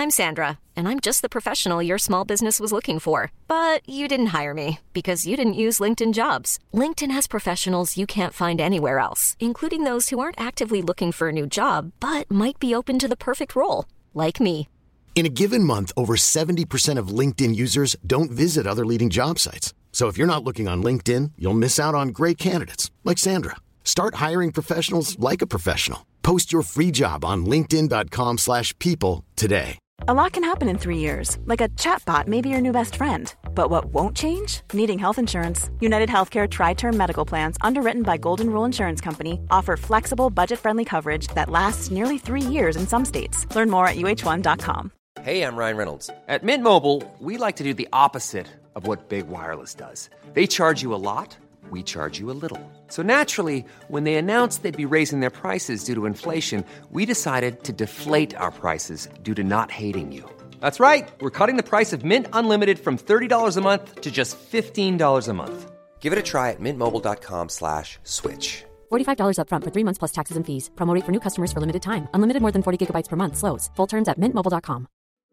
I'm Sandra, and I'm just the professional your small business was looking for. But you didn't hire me because you didn't use LinkedIn Jobs. LinkedIn has professionals you can't find anywhere else, including those who aren't actively looking for a new job, but might be open to the perfect role, like me. In a given month, over 70% of LinkedIn users don't visit other leading job sites. So if you're not looking on LinkedIn, you'll miss out on great candidates like Sandra. Start hiring professionals like a professional. Post your free job on linkedin.com/people today. A lot can happen in 3 years, like a chatbot may be your new best friend. But what won't change? Needing health insurance. United Healthcare Tri-Term Medical Plans, underwritten by Golden Rule Insurance Company, offer flexible, budget-friendly coverage that lasts nearly 3 years in some states. Learn more at uh1.com. Hey, I'm Ryan Reynolds. At Mint Mobile, we like to do the opposite of what Big Wireless does. They charge you a lot, we charge you a little. So naturally, when they announced they'd be raising their prices due to inflation, we decided to deflate our prices due to not hating you. That's right. We're cutting the price of Mint Unlimited from $30 a month to just $15 a month. Give it a try at mintmobile.com/switch. $45 up front for 3 months plus taxes and fees. Promo rate for new customers for limited time. Unlimited more than 40 gigabytes per month. Slows full terms at mintmobile.com.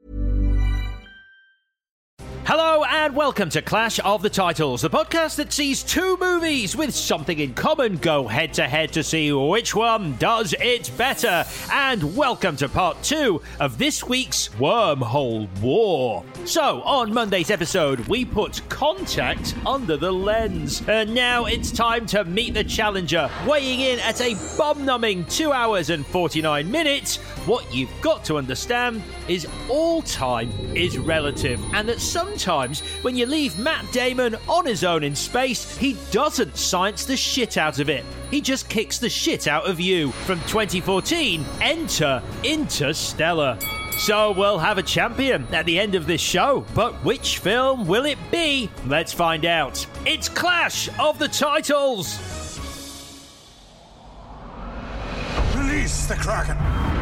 Hello and welcome to Clash of the Titles, the podcast that sees two movies with something in common go head-to-head to see which one does it better. And welcome to part 2 of this week's Wormhole War. So, on Monday's episode, we put Contact under the lens. And now it's time to meet the challenger, weighing in at a bomb-numbing 2 hours and 49 minutes. What you've got to understand is all time is relative, and that sometimes when you leave Matt Damon on his own in space, he doesn't science the shit out of it. He just kicks the shit out of you. From 2014, enter Interstellar. So we'll have a champion at the end of this show, but which film will it be? Let's find out. It's Clash of the Titles! Release the Kraken!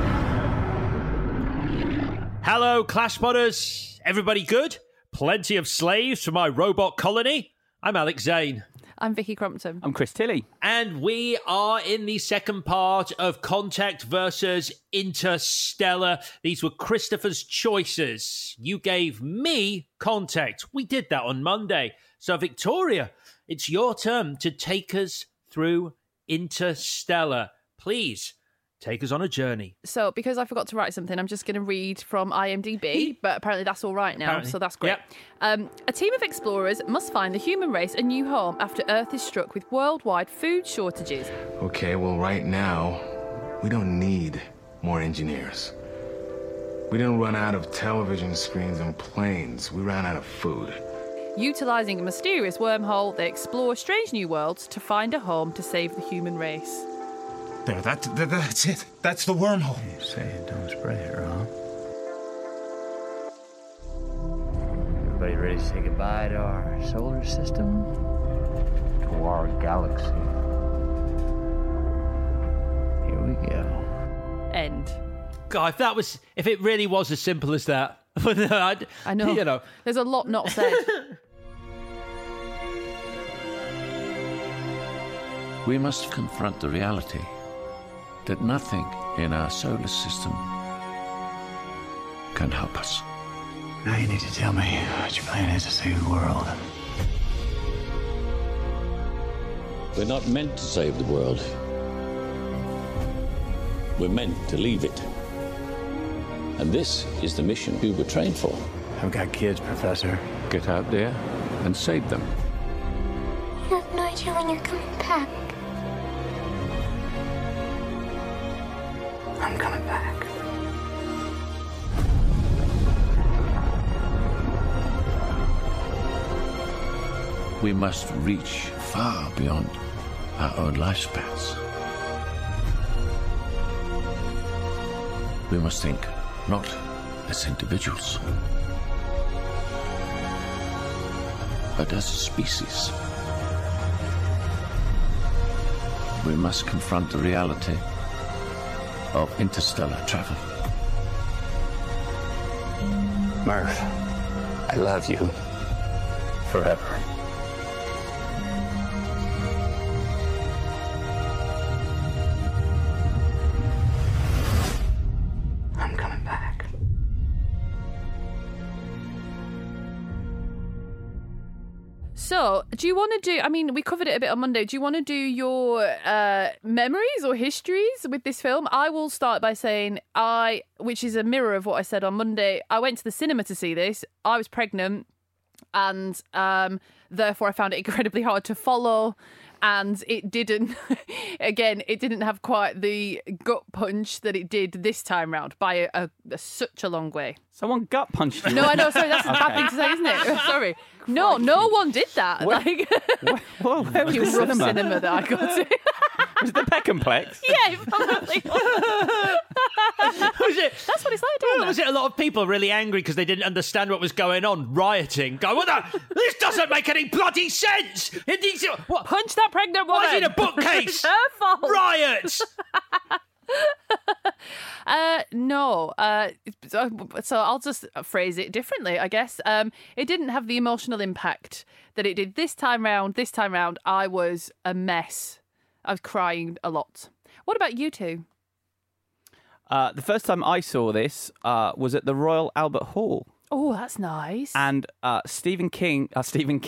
Hello, Clash Podders. Everybody good? Plenty of slaves for my robot colony? I'm Alex Zane. I'm Vicky Crompton. I'm Chris Tilley. And we are in the second part of Contact versus Interstellar. These were Christopher's choices. You gave me Contact. We did that on Monday. So, Victoria, it's your turn to take us through Interstellar. Please, take us on a journey. So, because I forgot to write something, I'm just going to read from IMDb, but apparently that's all right now, so that's great. Yep. A team of explorers must find the human race a new home after Earth is struck with worldwide food shortages. Okay, well, right now, we don't need more engineers. We didn't run out of television screens and planes. We ran out of food. Utilising a mysterious wormhole, they explore strange new worlds to find a home to save the human race. There, that's it. That's the wormhole. You say it, don't spray it, huh? Everybody ready to say goodbye to our solar system? To our galaxy? Here we go. End. God, if it really was as simple as that. I know. You know. There's a lot not said. We must confront the reality that nothing in our solar system can help us. Now you need to tell me what your plan is to save the world. We're not meant to save the world. We're meant to leave it. And this is the mission we were trained for. I've got kids, Professor. Get out there and save them. You have no idea when you're coming back. I'm coming back. We must reach far beyond our own lifespans. We must think not as individuals, but as a species. We must confront the reality of interstellar travel. Murph, I love you. Forever. I'm coming back. So, do you want to do, I mean, we covered it a bit on Monday. Do you want to do your memories or histories with this film? I will start by saying which is a mirror of what I said on Monday, I went to the cinema to see this. I was pregnant and therefore I found it incredibly hard to follow. And it didn't, again, it didn't have quite the gut punch that it did this time round by such a long way. Someone gut punched you? No, I know, sorry, that's a bad thing to say, isn't it? Sorry. No one did that. Where was the cinema that I got to? Was it the Peckhamplex? Yeah, probably. Was it? That's what it's like down there. Was it a lot of people really angry because they didn't understand what was going on, rioting, going, this doesn't make any bloody sense! What? Punch that pregnant woman! Why is it a bookcase? It's her fault! Riots! No. So I'll just phrase it differently, I guess. It didn't have the emotional impact that it did this time round. This time round, I was a mess. I was crying a lot. What about you two? The first time I saw this was at the Royal Albert Hall. Oh, that's nice. And Stephen King. Which Stephen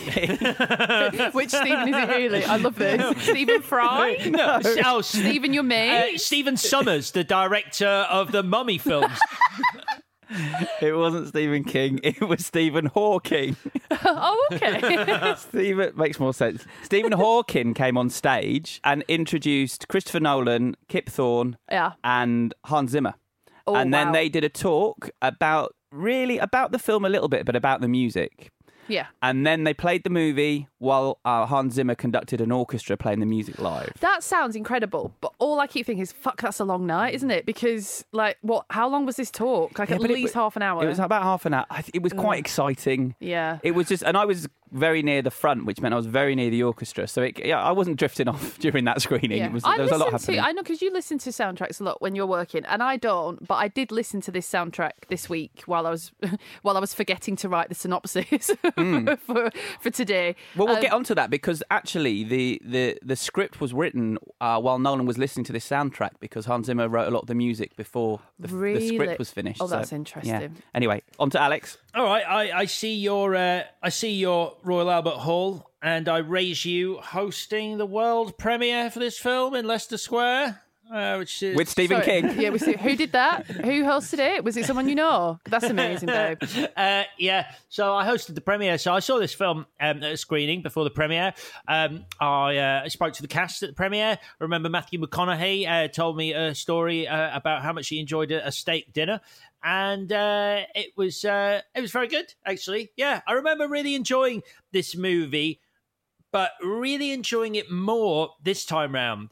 is it really? I love this. Stephen Fry? No. Stephen, your mate? Stephen Sommers, the director of the Mummy films. It wasn't Stephen King, it was Stephen Hawking. Oh, okay. Stephen makes more sense. Stephen Hawking came on stage and introduced Christopher Nolan, Kip Thorne, and Hans Zimmer. Oh, and then they did a talk about the film a little bit, but about the music. Yeah. And then they played the movie while Hans Zimmer conducted an orchestra playing the music live. That sounds incredible, but all I keep thinking is, fuck, that's a long night, isn't it? Because, how long was this talk? At least half an hour. It was about half an hour. It was quite exciting. Yeah. It was just, and I was very near the front, which meant I was very near the orchestra. So I wasn't drifting off during that screening. Yeah. There was a lot happening. I know, because you listen to soundtracks a lot when you're working, and I don't. But I did listen to this soundtrack this week while I was forgetting to write the synopsis for today. Well, we'll get onto that because actually the script was written while Nolan was listening to this soundtrack because Hans Zimmer wrote a lot of the music before the script was finished. Oh, that's interesting. Yeah. Anyway, on to Alex. All right, I see your Royal Albert Hall, and I raise you hosting the world premiere for this film in Leicester Square. Which is... With Stephen King. Yeah, who did that? Who hosted it? Was it someone you know? That's amazing, babe. Yeah, so I hosted the premiere. So I saw this film at a screening before the premiere. I spoke to the cast at the premiere. I remember Matthew McConaughey told me a story about how much he enjoyed a steak dinner. And it was very good, actually. Yeah, I remember really enjoying this movie, but really enjoying it more this time round.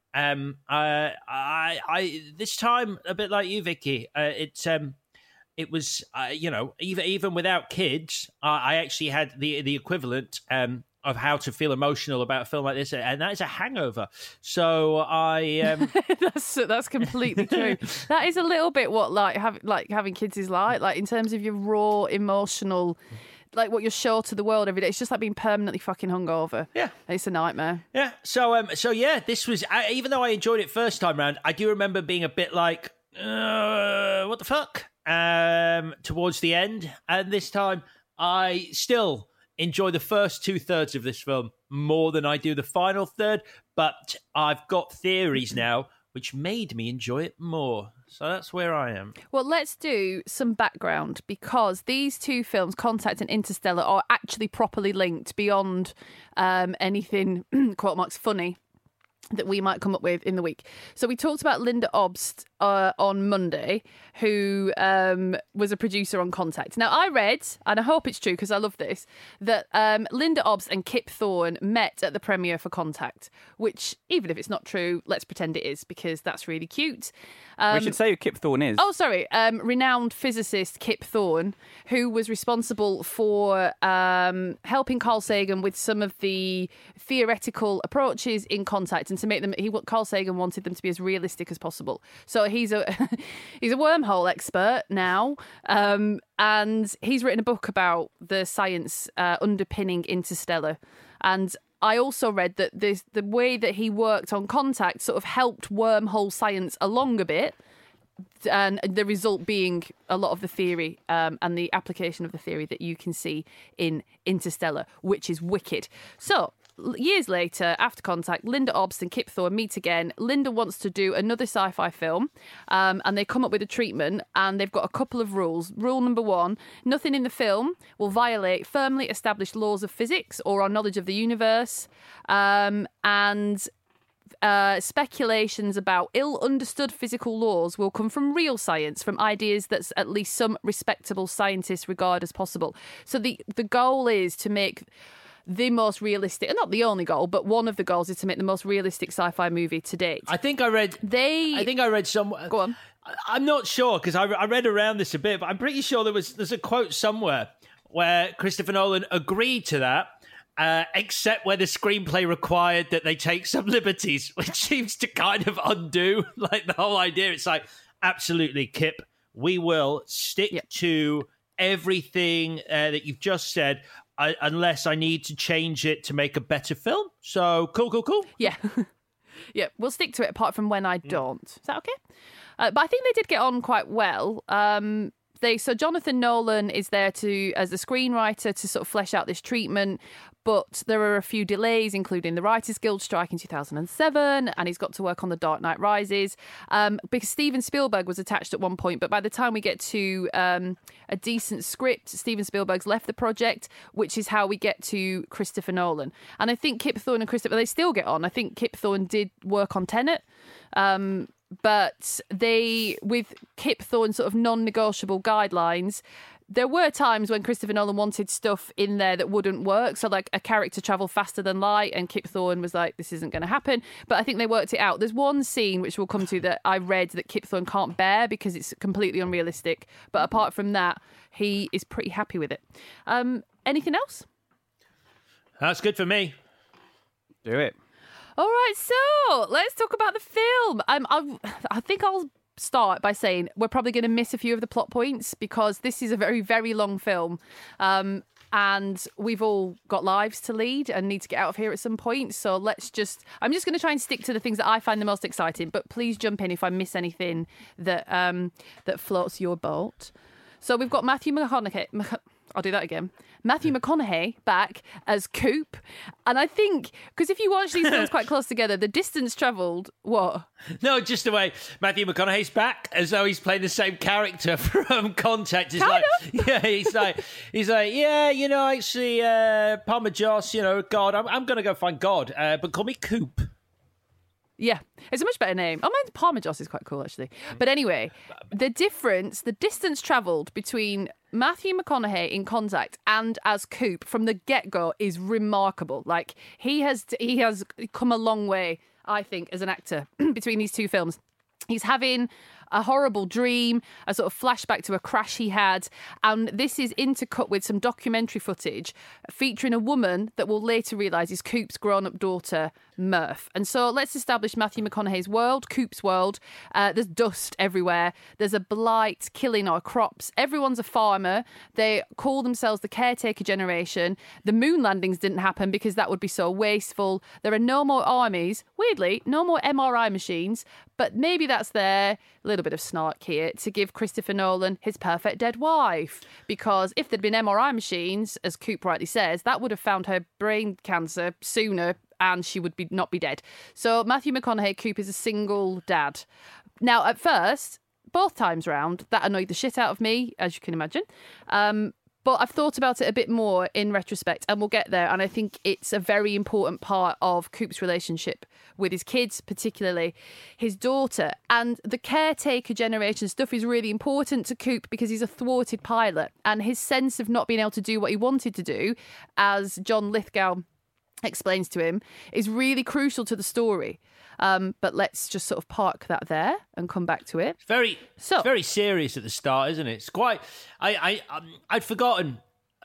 I this time a bit like you, Vicky. It was even without kids, I actually had the equivalent of how to feel emotional about a film like this, and that is a hangover. So I that's completely true. That is a little bit what having kids is like in terms of your raw emotional. Like what you're show to the world every day. It's just like being permanently fucking hungover. Yeah. It's a nightmare. Yeah. So yeah, this was, even though I enjoyed it first time round, I do remember being a bit like, what the fuck? Towards the end. And this time, I still enjoy the first 2/3 of this film more than I do the final third. But I've got theories now which made me enjoy it more. So that's where I am. Well, let's do some background because these two films, Contact and Interstellar, are actually properly linked beyond anything, quote marks, funny that we might come up with in the week. So we talked about Linda Obst on Monday, who was a producer on Contact. Now, I read, and I hope it's true because I love this, that Linda Obst and Kip Thorne met at the premiere for Contact, which, even if it's not true, let's pretend it is because that's really cute. We should say who Kip Thorne is. Oh, sorry. Renowned physicist Kip Thorne, who was responsible for helping Carl Sagan with some of the theoretical approaches in Contact and to make them. Carl Sagan wanted them to be as realistic as possible. So he's a wormhole expert now, and he's written a book about the science underpinning Interstellar. And I also read that the way that he worked on Contact sort of helped wormhole science along a bit. And the result being a lot of the theory and the application of the theory that you can see in Interstellar, which is wicked. So, years later, after Contact, Linda Obst and Kip Thorne meet again. Linda wants to do another sci-fi film, and they come up with a treatment, and they've got a couple of rules. Rule number 1, nothing in the film will violate firmly established laws of physics or our knowledge of the universe, and speculations about ill-understood physical laws will come from real science, from ideas that at least some respectable scientists regard as possible. So the goal is to make the most realistic, and not the only goal, but one of the goals is to make the most realistic sci-fi movie to date. I think I read somewhere. Go on. I'm not sure, because I read around this a bit, but I'm pretty sure there's a quote somewhere where Christopher Nolan agreed to that. Except where the screenplay required that they take some liberties, which seems to kind of undo like the whole idea. It's like, absolutely, Kip, we will stick to everything that you've just said, unless I need to change it to make a better film. So, cool. Yeah. Yeah, we'll stick to it apart from when I don't. Is that okay? But I think they did get on quite well. So Jonathan Nolan is there as a screenwriter to sort of flesh out this treatment, but there are a few delays, including the Writers Guild strike in 2007, and he's got to work on The Dark Knight Rises, because Steven Spielberg was attached at one point, but by the time we get to a decent script, Steven Spielberg's left the project, which is how we get to Christopher Nolan. And I think Kip Thorne and Christopher, they still get on. I think Kip Thorne did work on Tenet, but with Kip Thorne's sort of non-negotiable guidelines, there were times when Christopher Nolan wanted stuff in there that wouldn't work. So like a character travel faster than light, and Kip Thorne was like, this isn't going to happen. But I think they worked it out. There's one scene, which we'll come to, that I read that Kip Thorne can't bear because it's completely unrealistic. But apart from that, he is pretty happy with it. Anything else? That's good for me. Do it. All right, so let's talk about the film. I think I'll start by saying we're probably going to miss a few of the plot points because this is a very, very long film. And we've all got lives to lead and need to get out of here at some point. So I'm just going to try and stick to the things that I find the most exciting. But please jump in if I miss anything that floats your boat. So we've got Matthew McConaughey. I'll do that again. Matthew McConaughey back as Coop. And I think, because if you watch these films quite close together, the distance travelled, what? No, just the way Matthew McConaughey's back as though he's playing the same character from Contact. He's he's like, yeah, actually, Palmer Joss, God, I'm going to go find God, but call me Coop. Yeah, it's a much better name. Oh, mine's Parmesan is quite cool, actually. But anyway, the distance travelled between Matthew McConaughey in Contact and as Coop from the get-go is remarkable. Like, he has come a long way, I think, as an actor between these two films. He's having a horrible dream, a sort of flashback to a crash he had, and this is intercut with some documentary footage featuring a woman that we'll later realise is Coop's grown-up daughter, Murph. And so let's establish Matthew McConaughey's world, Coop's world. There's dust everywhere. There's a blight killing our crops. Everyone's a farmer. They call themselves the caretaker generation. The moon landings didn't happen because that would be so wasteful. There are no more armies. Weirdly, no more MRI machines, but maybe that's there. A little bit of snark here to give Christopher Nolan his perfect dead wife, because if there'd been MRI machines, as Coop rightly says, that would have found her brain cancer sooner and she would not be dead. So Matthew McConaughey, Coop, is a single dad. Now, at first, both times round, that annoyed the shit out of me, as you can imagine. But I've thought about it a bit more in retrospect, and we'll get there. And I think it's a very important part of Coop's relationship with his kids, particularly his daughter. And the caretaker generation stuff is really important to Coop because he's a thwarted pilot. And his sense of not being able to do what he wanted to do, as John Lithgow explains to him, is really crucial to the story. But let's just sort of park that there and come back to it. It's very serious at the start, isn't it? It's quite. I'd forgotten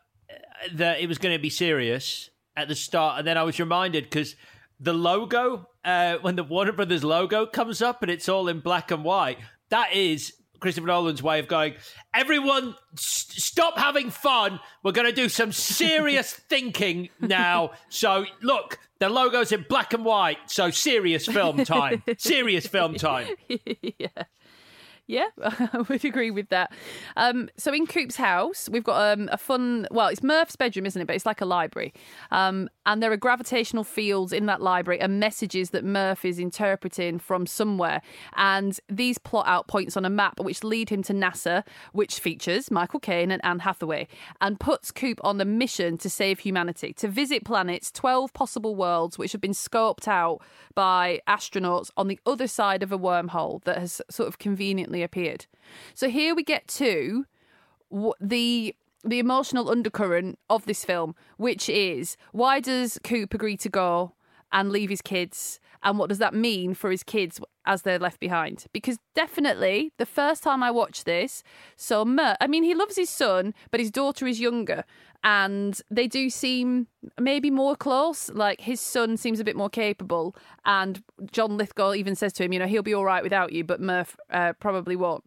that it was going to be serious at the start, and then I was reminded because the logo, when the Warner Brothers logo comes up and it's all in black and white, that is Christopher Nolan's way of going, everyone stop having fun. We're going to do some serious thinking now. So look, the logo's in black and white. So serious film time. Serious film time. Yeah, I would agree with that. So in Coop's house, we've got a fun... Well, it's Murph's bedroom, isn't it? But it's like a library. And there are gravitational fields in that library and messages that Murph is interpreting from somewhere. And these plot out points on a map which lead him to NASA, which features Michael Caine and Anne Hathaway, and puts Coop on the mission to save humanity, to visit planets, 12 possible worlds, which have been scoped out by astronauts on the other side of a wormhole that has sort of conveniently appeared. So here we get to the emotional undercurrent of this film, which is, why does Coop agree to go and leave his kids, and what does that mean for his kids as they're left behind? Because definitely the first time I watched this, so he loves his son, but his daughter is younger, and they do seem maybe more close. Like, his son seems a bit more capable, and John Lithgow even says to him, he'll be all right without you, but Murph probably won't.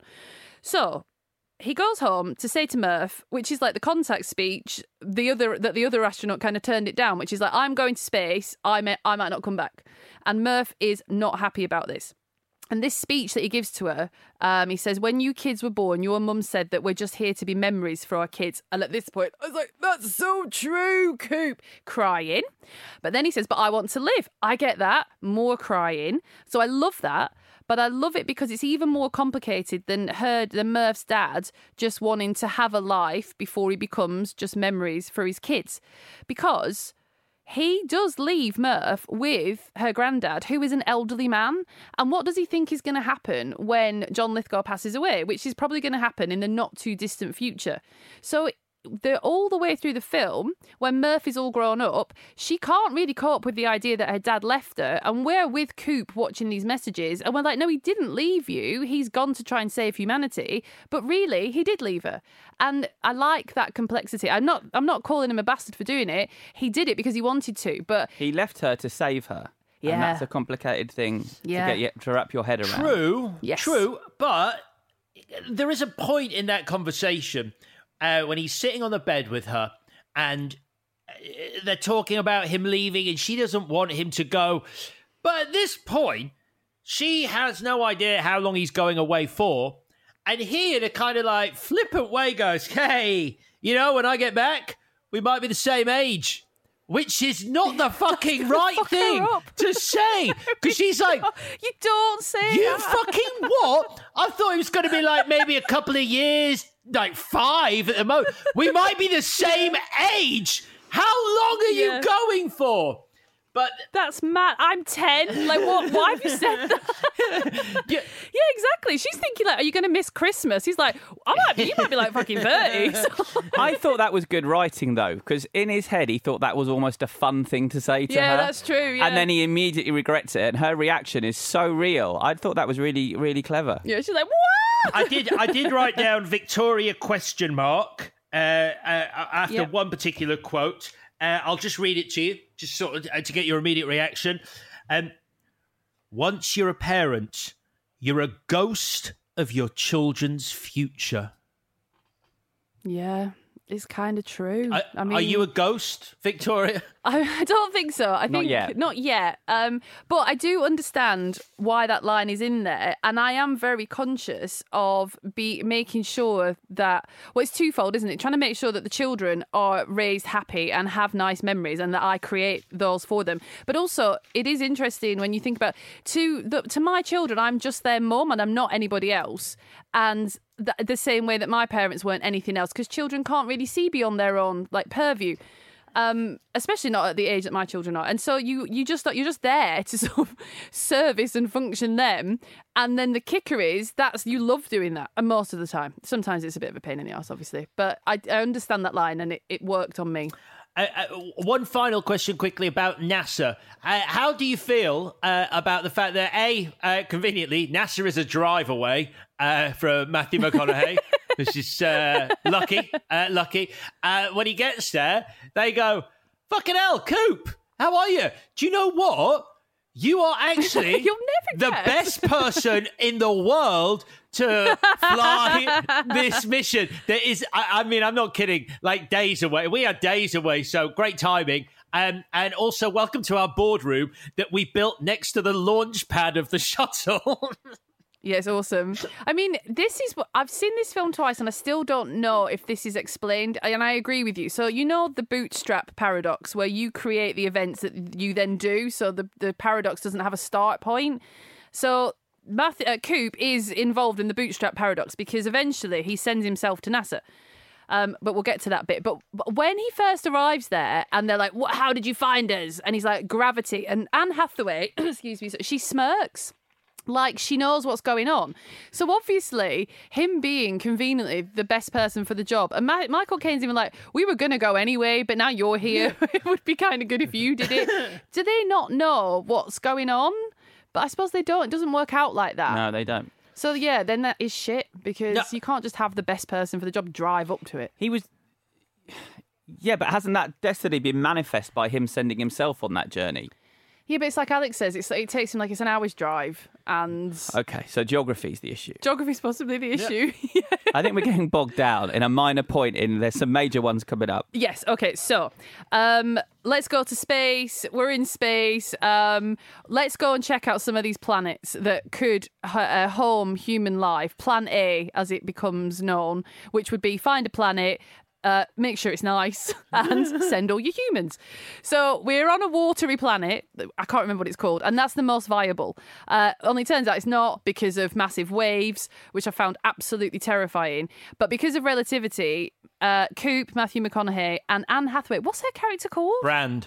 So he goes home to say to Murph, which is like the contact speech, the other astronaut kind of turned it down, which is like, I'm going to space, I might not come back. And Murph is not happy about this. And this speech that he gives to her, he says, when you kids were born, your mum said that we're just here to be memories for our kids. And at this point, I was like, that's so true, Coop. Crying. But then he says, but I want to live. I get that. More crying. So I love that. But I love it because it's even more complicated than Murph's dad just wanting to have a life before he becomes just memories for his kids. Because he does leave Murph with her granddad, who is an elderly man. And what does he think is going to happen when John Lithgow passes away? Which is probably going to happen in the not too distant future. So they're all the way through the film, when Murph is all grown up, she can't really cope with the idea that her dad left her. And we're with Coop watching these messages, and we're like, no, he didn't leave you. He's gone to try and save humanity. But really, he did leave her. And I like that complexity. I'm not calling him a bastard for doing it. He did it because he wanted to, but he left her to save her. Yeah. And that's a complicated thing to wrap your head around. True. Yes. True. But there is a point in that conversation when he's sitting on the bed with her and they're talking about him leaving and she doesn't want him to go. But at this point, she has no idea how long he's going away for. And he, in a kind of like flippant way, goes, hey, when I get back, we might be the same age. Which is not the fucking right thing to say. Because she's like, you don't say that. You fucking what? I thought it was going to be like maybe a couple of years, like 5 at the most. We might be the same age. How long are you going for? But that's mad. I'm 10. Like, what? Why have you said that? yeah, exactly. She's thinking, like, are you going to miss Christmas? He's like, you might be like fucking 30. So. I thought that was good writing, though, because in his head, he thought that was almost a fun thing to say to her. Yeah, that's true. Yeah. And then he immediately regrets it, and her reaction is so real. I thought that was really, really clever. Yeah, she's like, what? I did write down Victoria ? After one particular quote. I'll just read it to you, just sort of to get your immediate reaction. Once you're a parent, you're a ghost of your children's future. Yeah, it's kind of true. I mean, are you a ghost, Victoria? I don't think so. I think not yet. But I do understand why that line is in there, and I am very conscious of making sure that, well, it's twofold, isn't it? Trying to make sure that the children are raised happy and have nice memories, and that I create those for them. But also, it is interesting when you think about to my children, I'm just their mum, and I'm not anybody else. And the same way that my parents weren't anything else, because children can't really see beyond their own purview. Especially not at the age that my children are, and so you're just there to sort of service and function them. And then the kicker is you love doing that, and most of the time. Sometimes it's a bit of a pain in the arse, obviously, but I understand that line, and it worked on me. One final question quickly about NASA. How do you feel about the fact that conveniently NASA is a drive away from Matthew McConaughey? Which is lucky. When he gets there, they go, fucking hell, Coop, how are you? Do you know what? You are actually the best person in the world to fly this mission. There is, I mean, I'm not kidding, like days away. We are days away, so great timing. And also welcome to our boardroom that we built next to the launch pad of the shuttle. Yeah, it's awesome. I mean, this is what I've seen this film twice and I still don't know if this is explained. And I agree with you. So, you know, the bootstrap paradox where you create the events that you then do. So the paradox doesn't have a start point. So Coop is involved in the bootstrap paradox because eventually he sends himself to NASA. But we'll get to that bit. But when he first arrives there and they're like, how did you find us? And he's like, gravity. And Anne Hathaway, excuse me, she smirks. Like she knows what's going on. So obviously, him being conveniently the best person for the job. And Michael Caine's even like, we were going to go anyway, but now you're here. It would be kind of good if you did it. Do they not know what's going on? But I suppose they don't. It doesn't work out like that. No, they don't. So yeah, then that is shit because you can't just have the best person for the job drive up to it. He was... Yeah, but hasn't that destiny been manifest by him sending himself on that journey? Yeah, but it's like Alex says, it takes him like it's an hour's drive and... Okay, so geography's the issue. Geography's possibly the issue. Yeah. I think we're getting bogged down in a minor point there's some major ones coming up. Yes, okay, so let's go to space. We're in space. Let's go and check out some of these planets that could home human life. Plan A, as it becomes known, which would be find a planet... make sure it's nice and send all your humans. So we're on a watery planet. I can't remember what it's called. And that's the most viable. Only turns out it's not because of massive waves, which I found absolutely terrifying. But because of relativity, Coop, Matthew McConaughey and Anne Hathaway, what's her character called? Brand.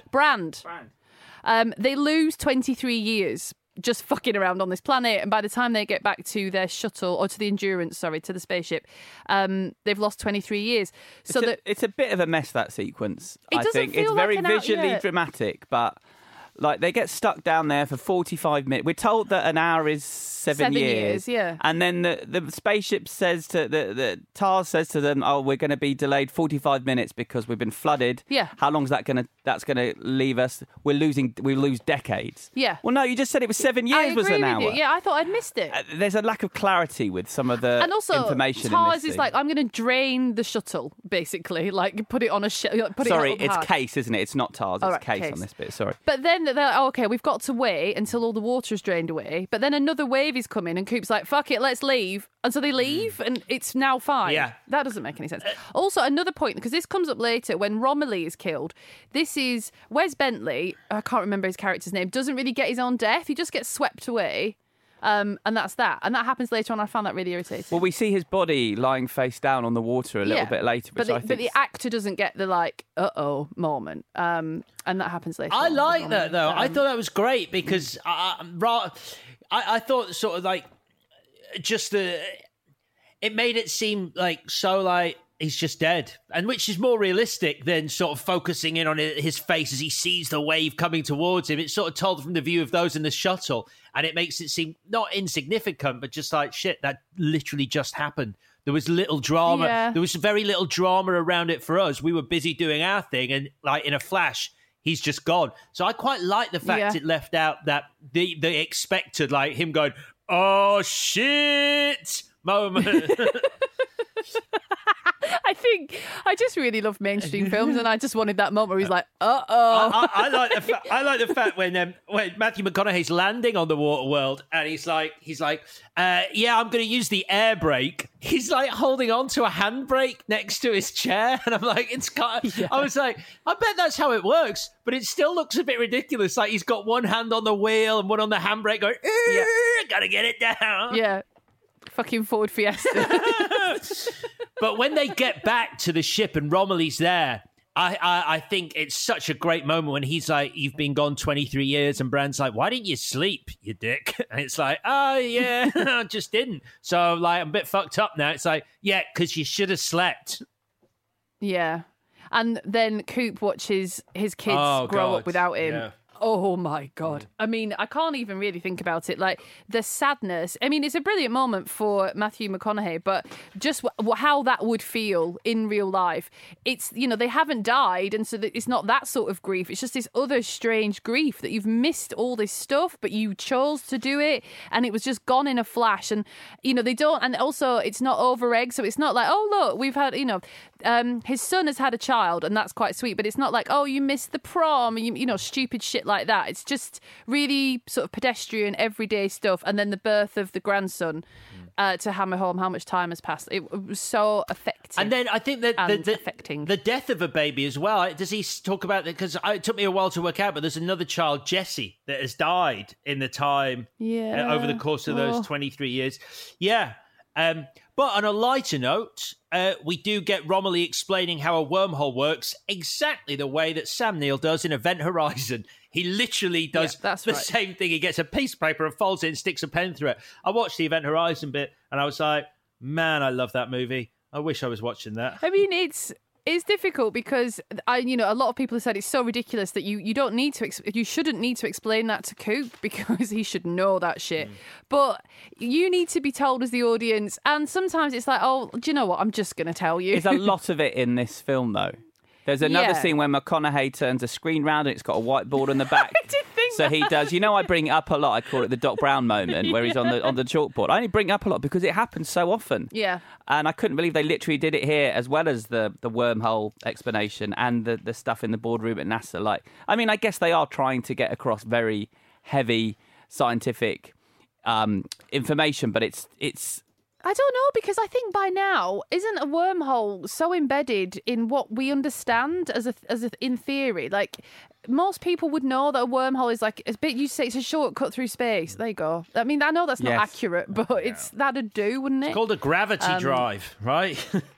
They lose 23 years just fucking around on this planet, and by the time they get back to their shuttle or to the Endurance, to the spaceship, they've lost 23 years. So it's a bit of a mess, that sequence. I think feel it's very like visually dramatic, but like they get stuck down there for 45 minutes. We're told that an hour is 7 years. Yeah. And then the spaceship says to the TARS says to them, "Oh, we're going to be delayed 45 minutes because we've been flooded." Yeah. How long is that's going to leave us? We lose decades. Yeah. Well, no, you just said it was 7 years was an hour. You. Yeah, I thought I'd missed it. There's a lack of clarity with some of the and also, information. TARS in this is like, I'm going to drain the shuttle, basically, like put it on a Sorry, it's Case, isn't it? It's not TARS. It's right, Case on this bit. Sorry. But then they're like, okay, we've got to wait until all the water is drained away. But then another wave is coming and Coop's like, fuck it, let's leave. And so they leave and it's now fine. Yeah. That doesn't make any sense. Also, another point, because this comes up later when Romilly is killed. This is Wes Bentley, I can't remember his character's name, doesn't really get his own death. He just gets swept away. And that's that. And that happens later on. I found that really irritating. Well, we see his body lying face down on the water a little bit later. But the actor doesn't get the, like, uh-oh moment. And that happens later. I like that, though. I thought that was great because I thought sort of like just it made it seem like so like he's just dead, and which is more realistic than sort of focusing in on his face as he sees the wave coming towards him. It's sort of told from the view of those in the shuttle, and it makes it seem not insignificant, but just like, shit, that literally just happened. There was little drama. Yeah. There was very little drama around it for us. We were busy doing our thing, and like in a flash, he's just gone. So I quite like the fact it left out that the expected, like him going, oh shit moment. I just really love mainstream films, and I just wanted that moment where he's like, uh-oh. I like the fact when Matthew McConaughey's landing on the water world, and he's like, yeah, I'm going to use the air brake. He's like holding on to a handbrake next to his chair, and I'm like, I was like, I bet that's how it works, but it still looks a bit ridiculous. Like he's got one hand on the wheel and one on the handbrake, going, gotta get it down. Yeah. Fucking Ford Fiesta. But when they get back to the ship and Romilly's there, I think it's such a great moment when he's like, you've been gone 23 years, and Brand's like, why didn't you sleep, you dick? And it's like, oh yeah, I just didn't. So like, I'm a bit fucked up now. It's like, yeah, because you should have slept. Yeah. And then Coop watches his kids grow up without him. Yeah. Oh my God. I mean, I can't even really think about it. Like the sadness. I mean, it's a brilliant moment for Matthew McConaughey, but just how that would feel in real life. It's, they haven't died. And so it's not that sort of grief. It's just this other strange grief that you've missed all this stuff, but you chose to do it. And it was just gone in a flash. And, they don't. And also it's not over egg. So it's not like, oh, look, we've had, his son has had a child and that's quite sweet. But it's not like, oh, you missed the prom, stupid shit like like that. It's just really sort of pedestrian, everyday stuff. And then the birth of the grandson to hammer home how much time has passed. It was so effective. And then I think that the death of a baby as well. Does he talk about that? Because it took me a while to work out, but there's another child, Jesse, that has died in the time over the course of those 23 years. Yeah. But on a lighter note, we do get Romilly explaining how a wormhole works exactly the way that Sam Neill does in Event Horizon. He literally does same thing. He gets a piece of paper and folds it and sticks a pen through it. I watched the Event Horizon bit and I was like, man, I love that movie. I wish I was watching that. I mean, it's difficult because a lot of people have said it's so ridiculous that you don't need to you shouldn't need to explain that to Coop because he should know that shit. But you need to be told as the audience, and sometimes it's like, oh, do you know what? I'm just going to tell you. There's a lot of it in this film, though. There's another scene where McConaughey turns a screen round and it's got a whiteboard on the back. I did think so. He does. I bring it up a lot. I call it the Doc Brown moment where he's on the chalkboard. I only bring it up a lot because it happens so often. Yeah. And I couldn't believe they literally did it here as well as the wormhole explanation and the stuff in the boardroom at NASA. Like, I mean, I guess they are trying to get across very heavy scientific information, but it's. I don't know, because I think by now, isn't a wormhole so embedded in what we understand as in theory? Like, most people would know that a wormhole is like a bit. You say it's a shortcut through space. There you go. I mean, I know that's not accurate, but it's that'd do, wouldn't it? It's called a gravity drive, right?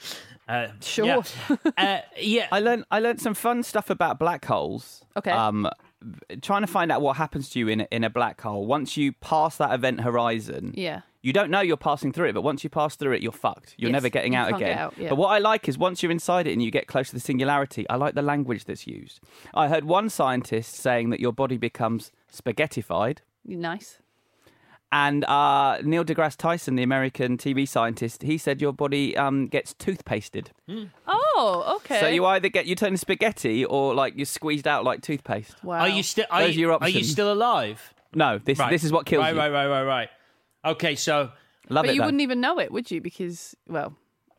Sure. Yeah. I learned some fun stuff about black holes. Okay. Trying to find out what happens to you in a black hole once you pass that event horizon. Yeah. You don't know you're passing through it, but once you pass through it, you're fucked. You're never getting out again. Get out, yeah. But what I like is once you're inside it and you get close to the singularity, I like the language that's used. I heard one scientist saying that your body becomes spaghettified. Nice. And Neil deGrasse Tyson, the American TV scientist, he said your body gets toothpasted. Oh, okay. So you either you turn into spaghetti or like you're squeezed out like toothpaste. Wow. Are you still alive? No, this is what kills you. Right. Okay, so... But you wouldn't even know it, would you? Because, well...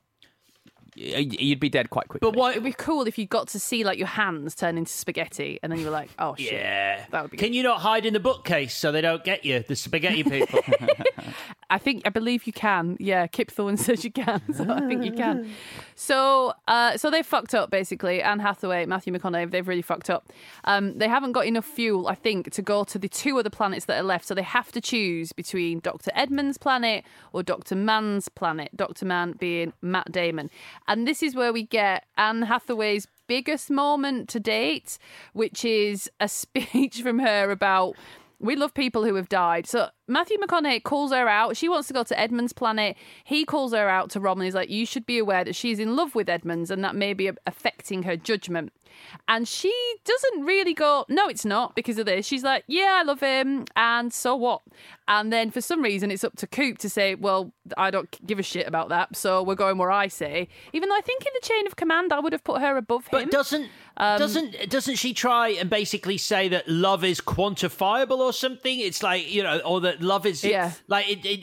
You'd be dead quite quickly. But it'd be cool if you got to see like your hands turn into spaghetti and then you were like, oh shit. Yeah. That would be Can good. you not hide in the bookcase so they don't get you, the spaghetti people? I believe you can. Yeah, Kip Thorne says you can, so I think you can. So they've fucked up, basically. Anne Hathaway, Matthew McConaughey, they've really fucked up. They haven't got enough fuel, I think, to go to the two other planets that are left, so they have to choose between Dr. Edmund's planet or Dr. Mann's planet, Dr. Mann being Matt Damon. And this is where we get Anne Hathaway's biggest moment to date, which is a speech from her about... We love people who have died. So Matthew McConaughey calls her out. She wants to go to Edmund's planet. He calls her out to Rob and he's like, you should be aware that she's in love with Edmunds and that may be affecting her judgment. And she doesn't really go, no, it's not because of this. She's like, yeah, I love him. And so what? And then for some reason, it's up to Coop to say, well, I don't give a shit about that. So we're going where I say. Even though I think in the chain of command, I would have put her above him. But doesn't she try and basically say that love is quantifiable or something? It's like, or that love is like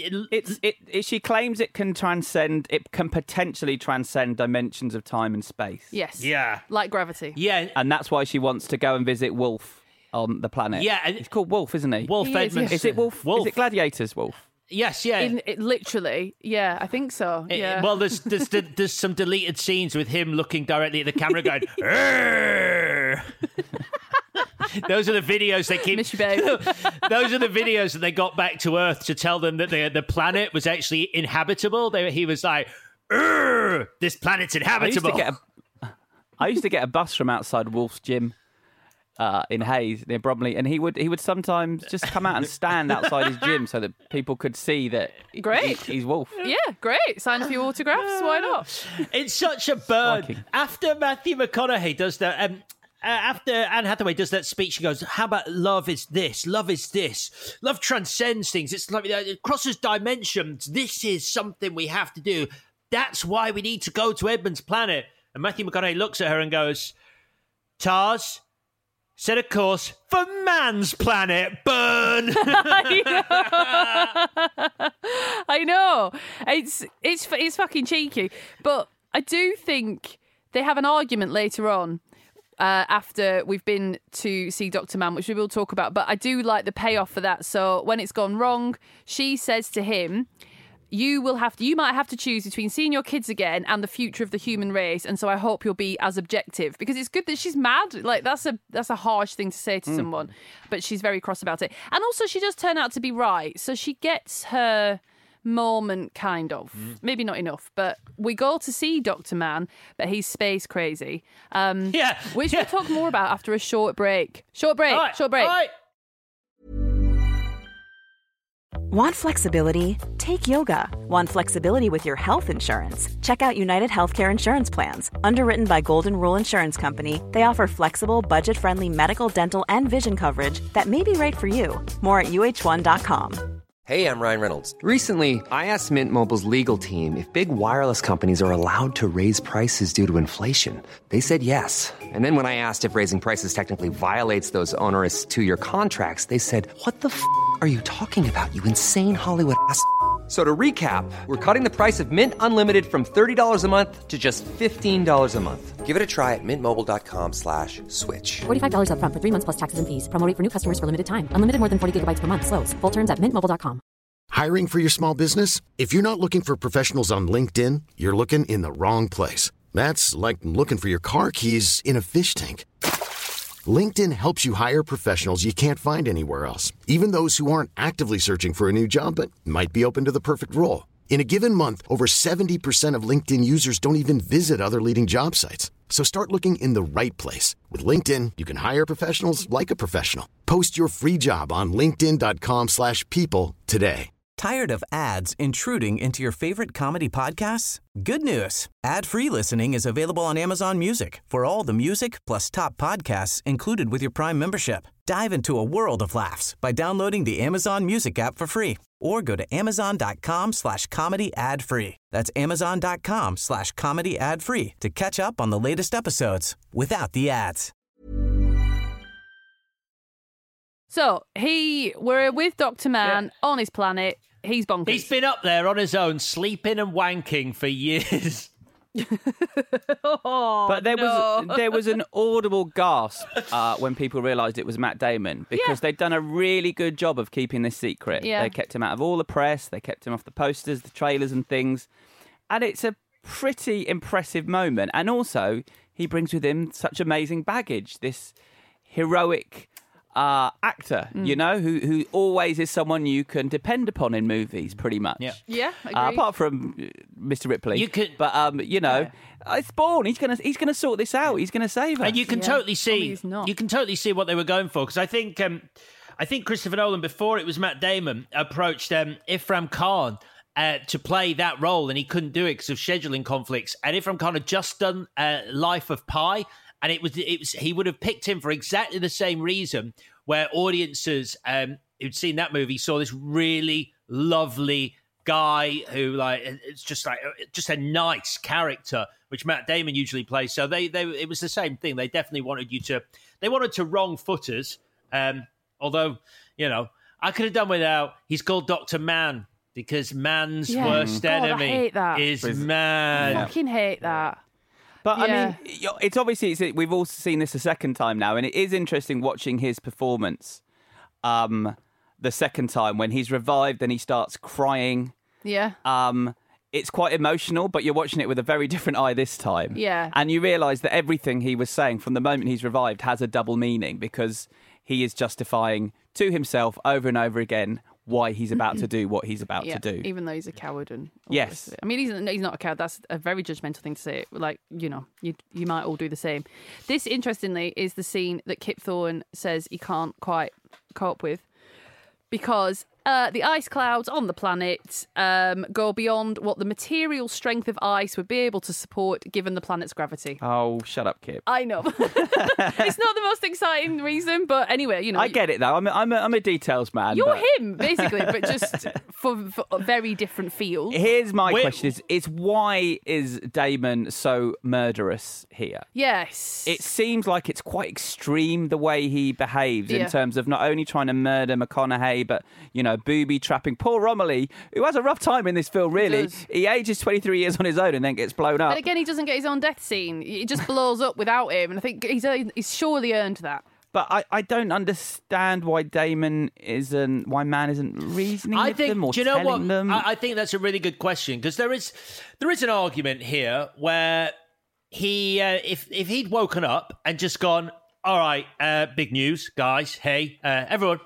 she claims it can potentially transcend dimensions of time and space. Yes. Yeah. Like gravity. Yeah. And that's why she wants to go and visit Wolf on the planet. Yeah. He's called Wolf, isn't he? Wolf Edmunds. Is it Wolf? Is it Gladiator's Wolf? Yes, yeah. Literally, yeah, I think so. Yeah. Well, there's some deleted scenes with him looking directly at the camera going, "Arr!" Those are the videos they keep. Miss you, babe. Those are the videos that they got back to Earth to tell them that the planet was actually inhabitable. He was like, "Arr! This planet's inhabitable." I used to get a bus from outside Wolf's gym. In Hayes near Bromley, and he would sometimes just come out and stand outside his gym so that people could see that he's Wolf. Yeah, great. Sign a few autographs. Why not? It's such a burn. Striking. After Matthew McConaughey does that, after Anne Hathaway does that speech, she goes, "How about love is this? Love is this. Love transcends things. It's like it crosses dimensions. This is something we have to do. That's why we need to go to Edmund's planet." And Matthew McConaughey looks at her and goes, "Tars, set a course for Man's planet. Burn." I know. It's fucking cheeky, but I do think they have an argument later on after we've been to see Dr. Mann, which we will talk about. But I do like the payoff for that. So when it's gone wrong, she says to him, you might have to choose between seeing your kids again and the future of the human race. And so I hope you'll be as objective, because it's good that she's mad. Like that's a harsh thing to say to someone, but she's very cross about it. And also she does turn out to be right. So she gets her moment, kind of. Maybe not enough, but we go to see Dr. Mann, but he's space crazy. Which we'll talk more about after a short break. Short break. All right. Want flexibility? Take yoga. Want flexibility with your health insurance? Check out United Healthcare Insurance Plans. Underwritten by Golden Rule Insurance Company, they offer flexible, budget-friendly medical, dental, and vision coverage that may be right for you. More at uh1.com. Hey, I'm Ryan Reynolds. Recently, I asked Mint Mobile's legal team if big wireless companies are allowed to raise prices due to inflation. They said yes. And then when I asked if raising prices technically violates those onerous two-year contracts, they said, "What the f*** are you talking about, you insane Hollywood ass?" So to recap, we're cutting the price of Mint Unlimited from $30 a month to just $15 a month. Give it a try at mintmobile.com/switch. $45 up front for 3 months plus taxes and fees. Promo rate for new customers for limited time. Unlimited more than 40 gigabytes per month. Slows full terms at mintmobile.com. Hiring for your small business? If you're not looking for professionals on LinkedIn, you're looking in the wrong place. That's like looking for your car keys in a fish tank. LinkedIn helps you hire professionals you can't find anywhere else, even those who aren't actively searching for a new job but might be open to the perfect role. In a given month, over 70% of LinkedIn users don't even visit other leading job sites. So start looking in the right place. With LinkedIn, you can hire professionals like a professional. Post your free job on linkedin.com/people today. Tired of ads intruding into your favorite comedy podcasts? Good news. Ad-free listening is available on Amazon Music for all the music plus top podcasts included with your Prime membership. Dive into a world of laughs by downloading the Amazon Music app for free or go to amazon.com/comedy ad-free. That's amazon.com/comedy ad-free to catch up on the latest episodes without the ads. So we're with Dr. Mann on his planet. He's bonkers. He's been up there on his own, sleeping and wanking for years. But there was an audible gasp when people realised it was Matt Damon, because they'd done a really good job of keeping this secret. Yeah. They kept him out of all the press, they kept him off the posters, the trailers and things. And it's a pretty impressive moment. And also, he brings with him such amazing baggage, this heroic actor, you know, who always is someone you can depend upon in movies, pretty much. Yeah, agree. Apart from Mr. Ripley, it's Bourne. He's gonna sort this out. He's gonna save us. And you can totally see, what they were going for, because I think Christopher Nolan, before it was Matt Damon, approached Ifram Khan to play that role, and he couldn't do it because of scheduling conflicts. And Ifram Khan had just done Life of Pi. And it was he would have picked him for exactly the same reason, where audiences who'd seen that movie saw this really lovely guy who it's just a nice character, which Matt Damon usually plays. So it was the same thing. They definitely wanted to wrong footers. Although, you know, I could have done without. He's called Dr. Mann because man's worst enemy is man. I fucking hate that. But I mean, it's obviously we've all seen this a second time now, and it is interesting watching his performance the second time when he's revived and he starts crying. Yeah. It's quite emotional, but you're watching it with a very different eye this time. Yeah. And you realise that everything he was saying from the moment he's revived has a double meaning, because he is justifying to himself over and over again why he's about to do what he's about to do. Even though he's a coward. And yes. I mean, he's not a coward. That's a very judgmental thing to say. Like, you know, you might all do the same. This, interestingly, is the scene that Kip Thorne says he can't quite cope with, because the ice clouds on the planet go beyond what the material strength of ice would be able to support given the planet's gravity. Oh, shut up, Kip. I know. It's not the most exciting reason, but anyway, you know. I get it, though. I'm a details man. You're him, basically, but just for very different feels. Here's my question is why is Damon so murderous here? Yes. It seems like it's quite extreme the way he behaves in terms of not only trying to murder McConaughey, but, you know, booby-trapping poor Romilly, who has a rough time in this film, really. He ages 23 years on his own and then gets blown up. And again, he doesn't get his own death scene. It just blows up without him, and I think he's surely earned that. But I don't understand why Man isn't reasoning with them or telling them. I think that's a really good question, because there is an argument here where he, if he'd woken up and just gone, all right, big news, guys, hey, everyone,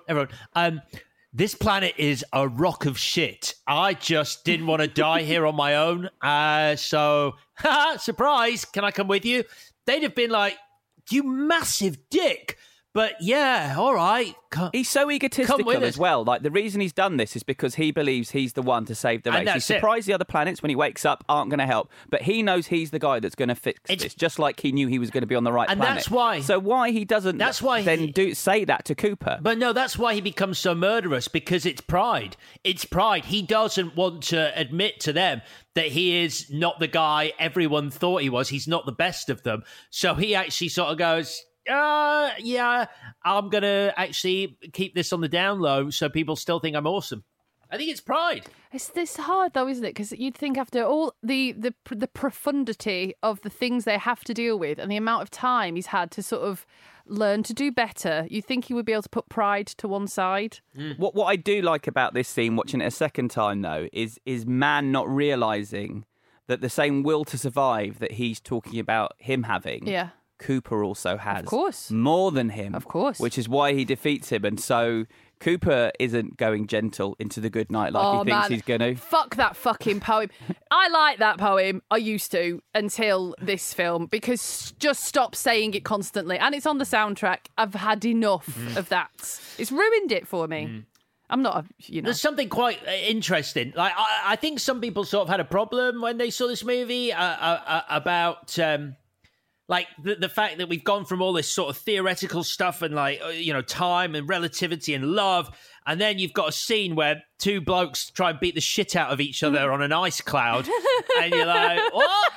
this planet is a rock of shit. I just didn't want to die here on my own, so, surprise, can I come with you? They'd have been like, you massive dick. But yeah, all right. He's so egotistical as well. Like, the reason he's done this is because he believes he's the one to save the race. He's surprised the other planets when he wakes up aren't going to help. But he knows he's the guy that's going to fix this, just like he knew he was going to be on the right planet. And that's why. So why he doesn't say that to Cooper? But no, that's why he becomes so murderous, because it's pride. It's pride. He doesn't want to admit to them that he is not the guy everyone thought he was. He's not the best of them. So he actually sort of goes, yeah, I'm going to actually keep this on the down low so people still think I'm awesome. I think it's pride. It's hard, though, isn't it? Because you'd think after all the profundity of the things they have to deal with and the amount of time he's had to sort of learn to do better, you'd think he would be able to put pride to one side. What I do like about this scene, watching it a second time, though, is Man not realising that the same will to survive that he's talking about him having... Yeah. Cooper also has. Of course. More than him. Of course. Which is why he defeats him. And so Cooper isn't going gentle into the good night like he thinks he's going to. Fuck that fucking poem. I like that poem. I used to until this film, because just stop saying it constantly. And it's on the soundtrack. I've had enough of that. It's ruined it for me. I'm not, There's something quite interesting. Like, I think some people sort of had a problem when they saw this movie about... like the fact that we've gone from all this sort of theoretical stuff and time and relativity and love, and then you've got a scene where two blokes try and beat the shit out of each other on an ice cloud, and you're like, what?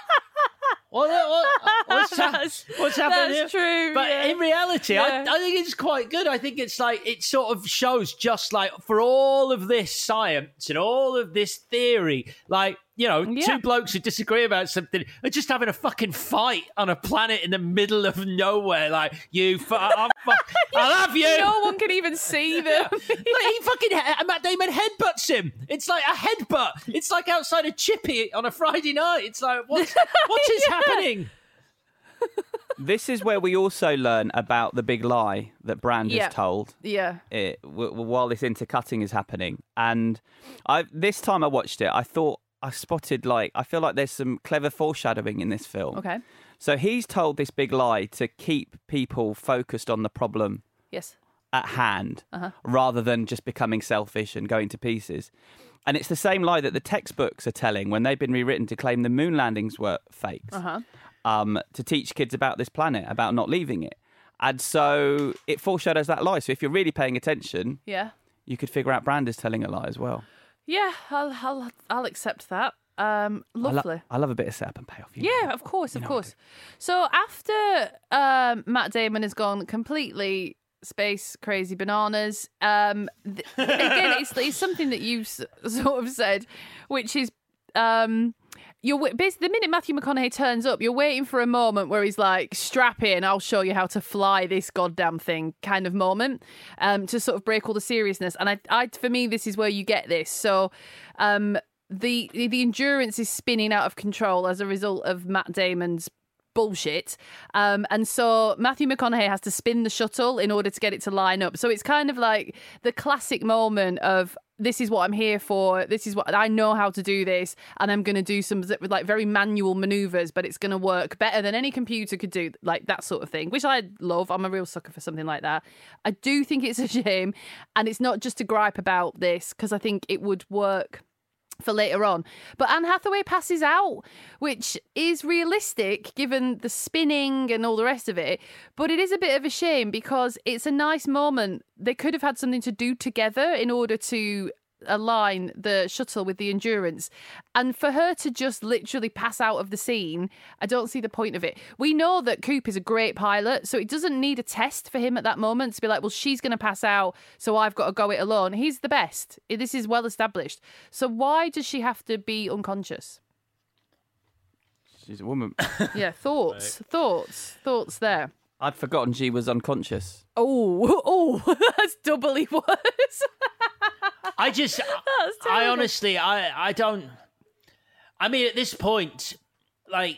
What's happening here? That's true. But in reality, I think it's quite good. I think it's like, it sort of shows, just like, for all of this science and all of this theory, like, two blokes who disagree about something are just having a fucking fight on a planet in the middle of nowhere. Like, I love you. No one can even see them. Matt Damon headbutts him. It's like a headbutt. It's like outside a Chippy on a Friday night. It's like, what is happening? This is where we also learn about the big lie that Brand has told. Yeah. While this intercutting is happening. And this time I watched it, I thought I spotted, I feel like there's some clever foreshadowing in this film. Okay. So he's told this big lie to keep people focused on the problem at hand, rather than just becoming selfish and going to pieces. And it's the same lie that the textbooks are telling when they've been rewritten to claim the moon landings were fakes, to teach kids about this planet, about not leaving it. And so it foreshadows that lie. So if you're really paying attention, you could figure out Brand is telling a lie as well. Yeah, I'll accept that. Lovely. I love a bit of setup and payoff. Yeah, of course. So after Matt Damon has gone completely space crazy bananas, again, it's something that you sort of said, which is the minute Matthew McConaughey turns up, you're waiting for a moment where he's like, strap in, I'll show you how to fly this goddamn thing kind of moment, to sort of break all the seriousness. And I for me, this is where you get this. So the endurance is spinning out of control as a result of Matt Damon's bullshit. And so Matthew McConaughey has to spin the shuttle in order to get it to line up. So it's kind of like the classic moment of, this is what I'm here for. This is what I know how to do this. And I'm going to do some very manual maneuvers, but it's going to work better than any computer could do, like that sort of thing, which I love. I'm a real sucker for something like that. I do think it's a shame. And it's not just a gripe about this, because I think it would work for later on. But Anne Hathaway passes out, which is realistic given the spinning and all the rest of it. But it is a bit of a shame because it's a nice moment. They could have had something to do together in order to align the shuttle with the Endurance. And for her to just literally pass out of the scene, I don't see the point of it. We know that Coop is a great pilot, so it doesn't need a test for him at that moment to be like, well, she's going to pass out, so I've got to go it alone. He's the best. This is well established. So why does she have to be unconscious? She's a woman. Yeah, thoughts there. I'd forgotten she was unconscious. Oh, that's doubly worse. I honestly, I don't. I mean, at this point, like,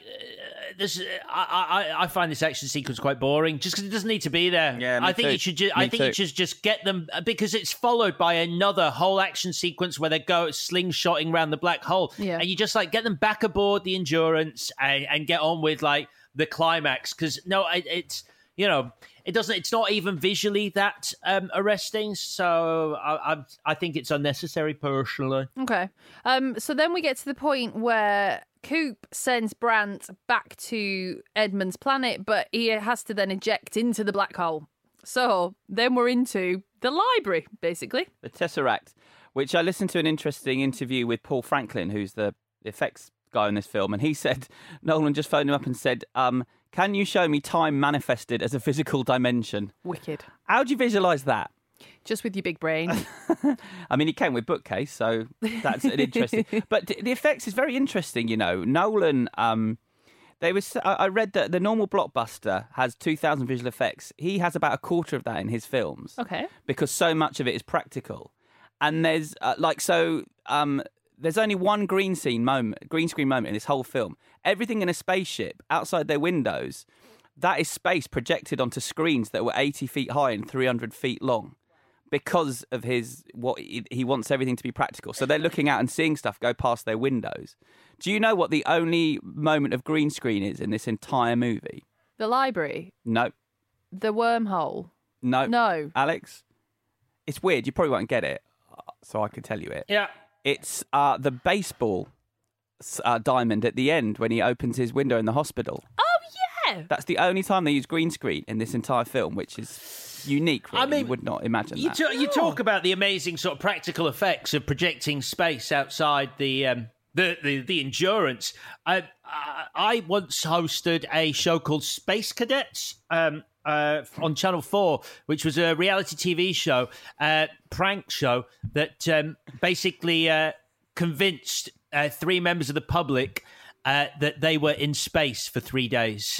I find this action sequence quite boring, just because it doesn't need to be there. Yeah, I think it should just get them, because it's followed by another whole action sequence where they go slingshotting around the black hole, and you just like get them back aboard the Endurance and get on with like the climax. Because it's. You know, it's not even visually that arresting, so I think it's unnecessary personally. Okay. So then we get to the point where Coop sends Brandt back to Edmund's planet, but he has to then eject into the black hole. So then we're into the library, basically. The Tesseract, which I listened to an interesting interview with Paul Franklin, who's the effects guy in this film, and he said Nolan just phoned him up and said, can you show me time manifested as a physical dimension? Wicked. How do you visualise that? Just with your big brain. I mean, he came with bookcase, so that's an interesting. But the effects is very interesting, you know. Nolan, I read that the normal blockbuster has 2,000 visual effects. He has about a quarter of that in his films. Okay. Because so much of it is practical. And there's there's only one green screen moment in this whole film. Everything in a spaceship outside their windows, that is space projected onto screens that were 80 feet high and 300 feet long, because of he wants everything to be practical. So they're looking out and seeing stuff go past their windows. Do you know what the only moment of green screen is in this entire movie? The library? No. The wormhole? No. No. Alex? It's weird. You probably won't get it, so I can tell you it. Yeah. It's the baseball diamond at the end when he opens his window in the hospital. Oh, yeah! That's the only time they use green screen in this entire film, which is unique, really. I mean, you would not imagine that. You talk about the amazing sort of practical effects of projecting space outside the Endurance. I once hosted a show called Space Cadets on Channel 4, which was a reality TV show, prank show that basically convinced 3 members of the public that they were in space for 3 days.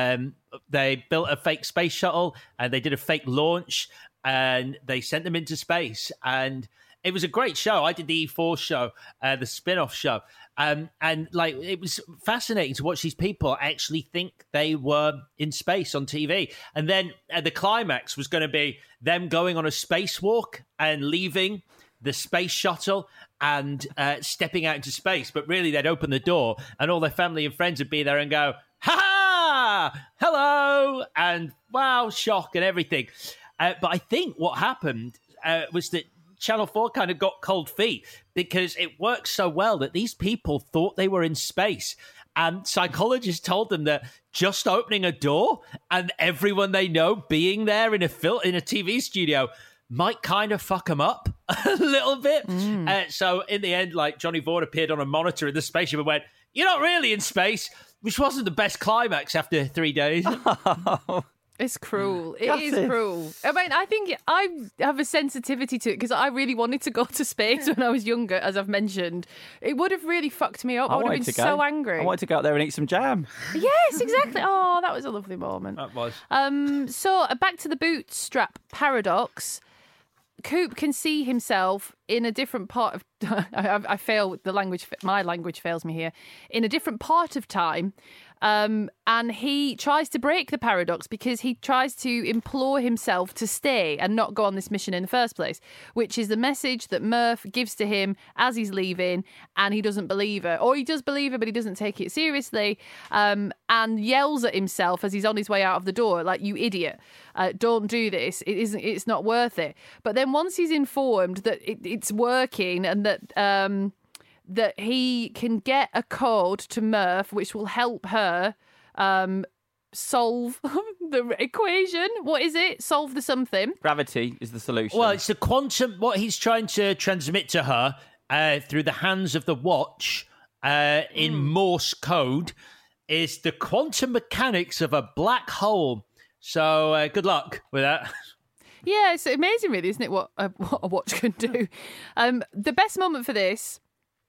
They built a fake space shuttle and they did a fake launch and they sent them into space. And it was a great show. I did the E4 show, the spin-off show. And like, it was fascinating to watch these people actually think they were in space on TV. And then the climax was going to be them going on a spacewalk and leaving the space shuttle and stepping out into space. But really, they'd open the door and all their family and friends would be there and go, ha-ha, hello, and wow, shock and everything. But I think what happened was that Channel 4 kind of got cold feet because it worked so well that these people thought they were in space. And psychologists told them that just opening a door and everyone they know being there in a TV studio might kind of fuck them up a little bit. So in the end, like, Johnny Vaughan appeared on a monitor in the spaceship and went, "You're not really in space," which wasn't the best climax after 3 days. It's cruel. It is cruel. I mean, I think I have a sensitivity to it because I really wanted to go to space when I was younger, as I've mentioned. It would have really fucked me up. I would have been so angry. I wanted to go out there and eat some jam. Yes, exactly. Oh, that was a lovely moment. That was. So back to the bootstrap paradox. Coop can see himself in a different part of... I fail the language. My language fails me here. In a different part of time. And he tries to break the paradox because he tries to implore himself to stay and not go on this mission in the first place, which is the message that Murph gives to him as he's leaving, and he doesn't believe her. Or he does believe her, but he doesn't take it seriously, and yells at himself as he's on his way out of the door, like, "You idiot, don't do this. It's not worth it." But then once he's informed that it's working and that... that he can get a code to Murph, which will help her solve the equation. What is it? Solve the something. Gravity is the solution. Well, it's the quantum. What he's trying to transmit to her through the hands of the watch in Morse code is the quantum mechanics of a black hole. So good luck with that. Yeah, it's amazing, really, isn't it, what a watch can do? The best moment for this,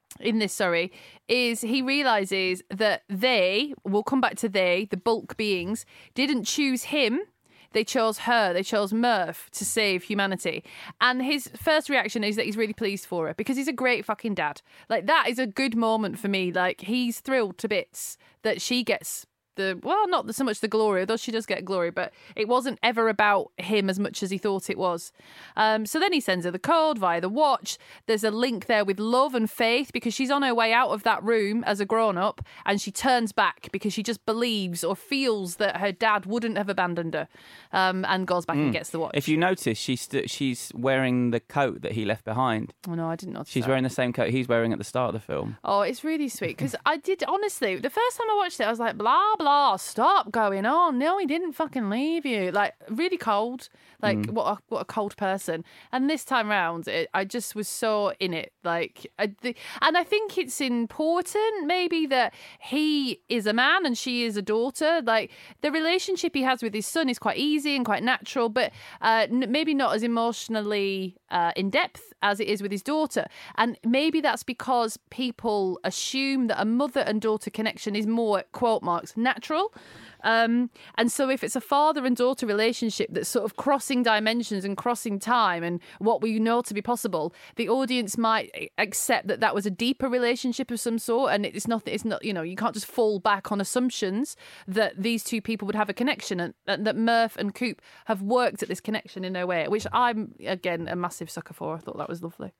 is he realises that we'll come back to the bulk beings, didn't choose him. They chose her. They chose Murph to save humanity. And his first reaction is that he's really pleased for her because he's a great fucking dad. Like, that is a good moment for me. Like, he's thrilled to bits that she gets not so much the glory, although she does get glory, but it wasn't ever about him as much as he thought it was. So then he sends her the code via the watch. There's a link there with love and faith because she's on her way out of that room as a grown-up and she turns back because she just believes or feels that her dad wouldn't have abandoned her, and goes back and gets the watch. If you notice, she's wearing the coat that he left behind. Oh, no, I didn't notice She's that. wearing the same coat he's wearing at the start of the film. Oh, it's really sweet because I did, honestly, the first time I watched it, I was like, blah, blah. Stop going on. No, he didn't fucking leave you. Like, really cold. Like, what a cold person. And this time round, I just was so in it. Like, and I think it's important maybe that he is a man and she is a daughter. Like, the relationship he has with his son is quite easy and quite natural, but maybe not as emotionally in depth as it is with his daughter. And maybe that's because people assume that a mother and daughter connection is more, quote marks, natural. And so if it's a father and daughter relationship that's sort of crossing dimensions and crossing time and what we know to be possible, the audience might accept that that was a deeper relationship of some sort. And it's not, you can't just fall back on assumptions that these two people would have a connection and that Murph and Coop have worked at this connection in their way, which I'm, again, a massive sucker for. I thought that was lovely.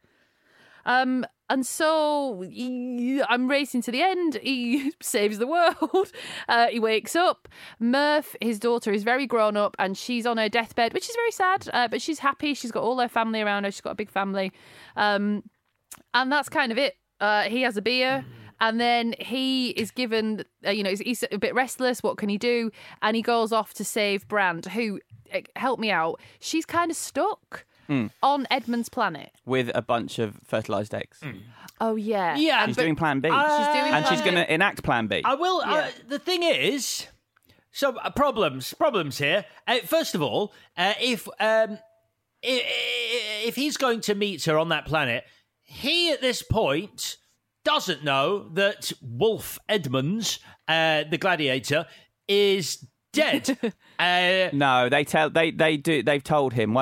And so I'm racing to the end. He saves the world. He wakes up. Murph, his daughter, is very grown up and she's on her deathbed, which is very sad, but she's happy. She's got all her family around her. She's got a big family. And that's kind of it. He has a beer. And then he is given, he's a bit restless. What can he do? And he goes off to save Brand, who, help me out, she's kind of stuck on Edmund's planet. With a bunch of fertilised eggs. Oh, yeah. Yeah. She's doing Plan B. She's going to enact Plan B. I will. Yeah. The thing is, so problems here. First of all, if he's going to meet her on that planet, he at this point doesn't know that Wolf Edmonds, the gladiator, is dead. No, they've told him.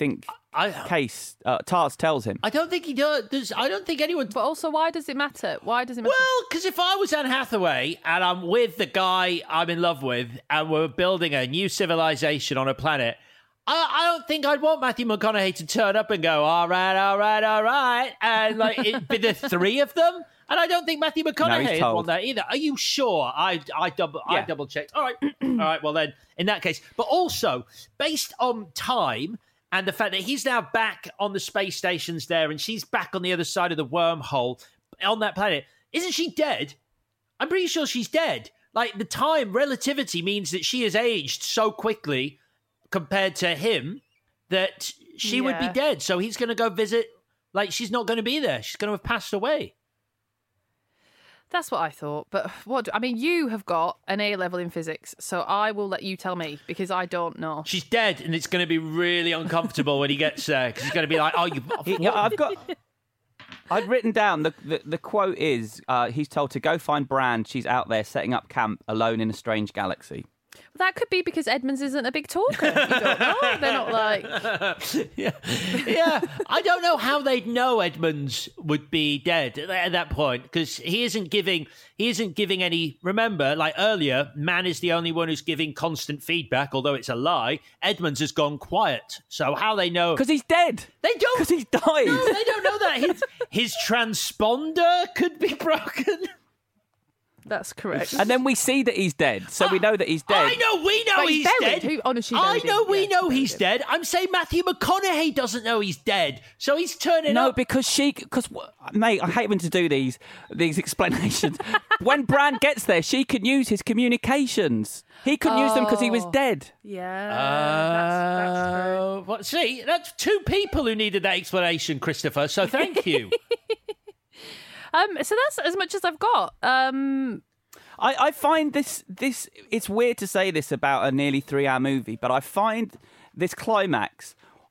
Tarts tells him. I don't think he does. I don't think anyone. But also, why does it matter? Well, because if I was Anne Hathaway and I'm with the guy I'm in love with and we're building a new civilization on a planet, I don't think I'd want Matthew McConaughey to turn up and go, all right, and like it'd be the three of them. And I don't think Matthew McConaughey would want that either. Are you sure? I double checked. All right. Well then, in that case, but also based on time and the fact that he's now back on the space stations there, and she's back on the other side of the wormhole on that planet. Isn't she dead? I'm pretty sure she's dead. Like, the time relativity means that she has aged so quickly compared to him that she would be dead. So he's going to go visit. Like, she's not going to be there. She's going to have passed away. That's what I thought. But you have got an A-level in physics, so I will let you tell me because I don't know. She's dead, and it's going to be really uncomfortable when he gets there because he's going to be like, "Oh, I'd written down the quote is he's told to go find Brand. She's out there setting up camp alone in a strange galaxy. That could be because Edmonds isn't a big talker. You don't know. They're not like... Yeah. I don't know how they'd know Edmonds would be dead at that point because he isn't giving any... Remember, like earlier, Man is the only one who's giving constant feedback, although it's a lie. Edmonds has gone quiet. So how they know... Because he's dead. They don't... Because he's died. No, they don't know that. His transponder could be broken. That's correct. And then we see that he's dead, so we know that he's dead. I know, we know But he's buried. dead. I know, we know buried he's him. dead. I'm saying Matthew McConaughey doesn't know he's dead, so he's turning No, up. because mate, I hate having to do these explanations. When Brand gets there, she can use his communications. He couldn't use them because he was dead. Yeah, that's true. Well, see, that's two people who needed that explanation, Christopher. So thank you. So that's as much as I've got. I find this it's weird to say this about a nearly 3-hour movie, but I find this climax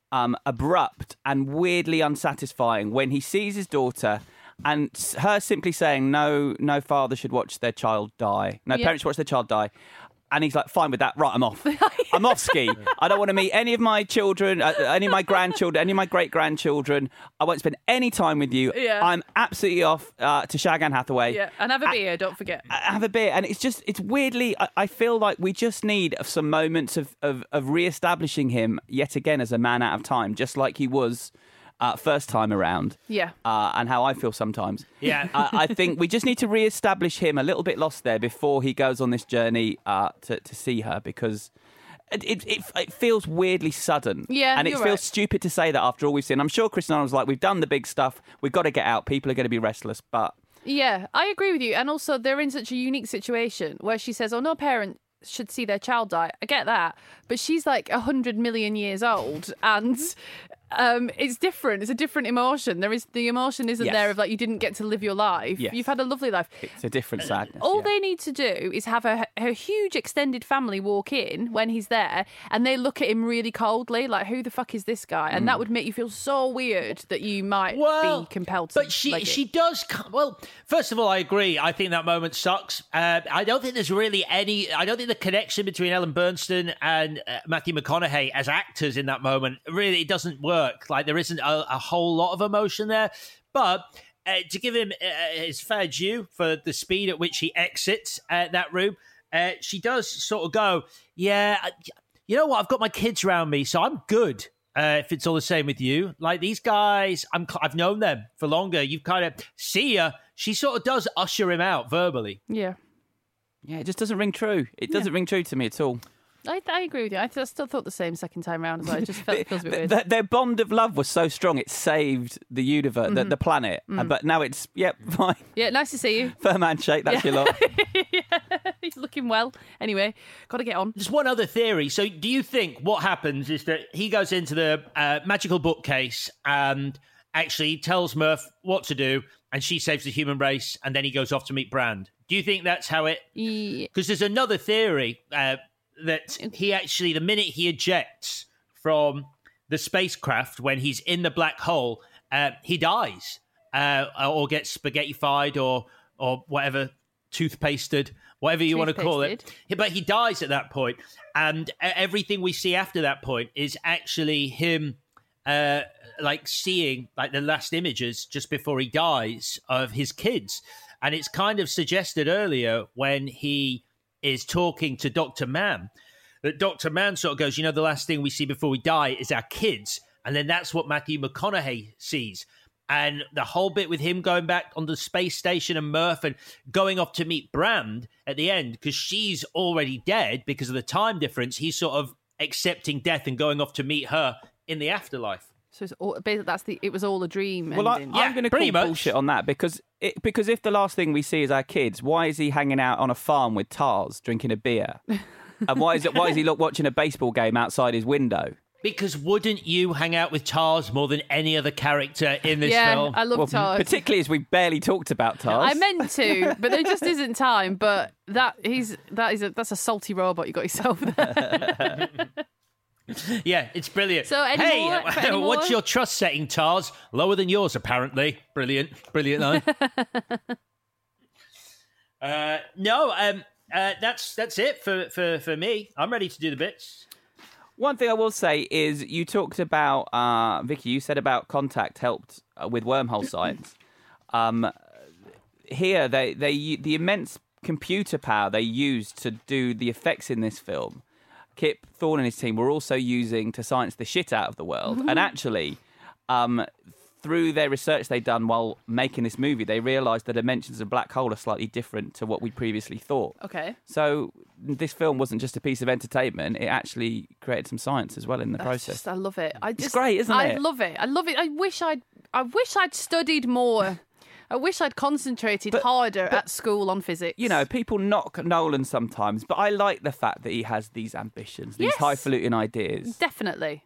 abrupt and weirdly unsatisfying when he sees his daughter and her simply saying no father should watch their child die. No parents should watch their child die. And he's like, fine with that. Right, I'm off. I'm off ski. I don't want to meet any of my children, any of my grandchildren, any of my great-grandchildren. I won't spend any time with you. Yeah. I'm absolutely off to shag Anne Hathaway. Yeah, and have a beer, don't forget. Have a beer. And it's weirdly, I feel like we just need some moments of re-establishing him yet again as a man out of time, just like he was first time around. Yeah. And how I feel sometimes. Yeah. I think we just need to re-establish him a little bit lost there before he goes on this journey to see her, because it feels weirdly sudden. Yeah, and it you're feels right. stupid to say that after all we've seen. I'm sure Chris Nolan was like, we've done the big stuff, we've got to get out, people are going to be restless, but... Yeah, I agree with you. And also, they're in such a unique situation where she says, no parent should see their child die. I get that. But she's like 100 million years old, and it's different. It's a different emotion. The emotion isn't there of like, you didn't get to live your life. Yes. You've had a lovely life. It's a different sadness. All they need to do is have her huge extended family walk in when he's there, and they look at him really coldly, like, who the fuck is this guy? And that would make you feel so weird that you might be compelled to. But she does. Well, first of all, I agree. I think that moment sucks. I don't think there's really any. I don't think the connection between Ellen Bernstein and Matthew McConaughey as actors in that moment really doesn't work. Like, there isn't a whole lot of emotion there. But to give him his fair due for the speed at which he exits that room, she does sort of go, yeah, you know what? I've got my kids around me, so I'm good. If it's all the same with you. Like, these guys, I've known them for longer. You've kind of see ya. She sort of does usher him out verbally. Yeah. Yeah, it just doesn't ring true. It doesn't ring true to me at all. I agree with you. I still thought the same second time round as well. It just feels a bit weird. Their bond of love was so strong, it saved the universe, the planet. But now it's, fine. Yeah, nice to see you. Firm handshake, that's your lot. He's looking well. Anyway, got to get on. There's one other theory. So do you think what happens is that he goes into the magical bookcase and actually tells Murph what to do, and she saves the human race, and then he goes off to meet Brand? Do you think that's how it... Because there's another theory that he actually, the minute he ejects from the spacecraft, when he's in the black hole, he dies or gets spaghetti-fied or whatever, toothpasted, whatever you want to call it. But he dies at that point, and everything we see after that point is actually him like seeing like the last images just before he dies of his kids. And it's kind of suggested earlier when he is talking to Dr. Mann, that Dr. Mann sort of goes, the last thing we see before we die is our kids. And then that's what Matthew McConaughey sees. And the whole bit with him going back on the space station and Murph and going off to meet Brand at the end, because she's already dead because of the time difference, he's sort of accepting death and going off to meet her in the afterlife. So it's all, basically, it was all a dream. Well, I'm going to call bullshit on that because if the last thing we see is our kids, why is he hanging out on a farm with Tars drinking a beer? And why is he watching a baseball game outside his window? Because wouldn't you hang out with Tars more than any other character in this film? Yeah, I love Tars. Particularly as we barely talked about Tars. I meant to, but there just isn't time. But that's a salty robot you got yourself there. Yeah, it's brilliant. So, any more? What's your trust setting, Tars? Lower than yours, apparently. Brilliant, no? That's it for me. I'm ready to do the bits. One thing I will say is you talked about, Vicky, you said about Contact helped with wormhole science. Here, the immense computer power they used to do the effects in this film, Kip Thorne and his team were also using to science the shit out of the world. And actually, through their research they'd done while making this movie, they realised the dimensions of black hole are slightly different to what we previously thought. Okay. So this film wasn't just a piece of entertainment; it actually created some science as well in the process. I love it. It's great, isn't it? I love it. I love it. I wish I'd studied more. I wish I'd concentrated harder at school on physics. You know, people knock Nolan sometimes, but I like the fact that he has these ambitions, these highfalutin ideas. Definitely.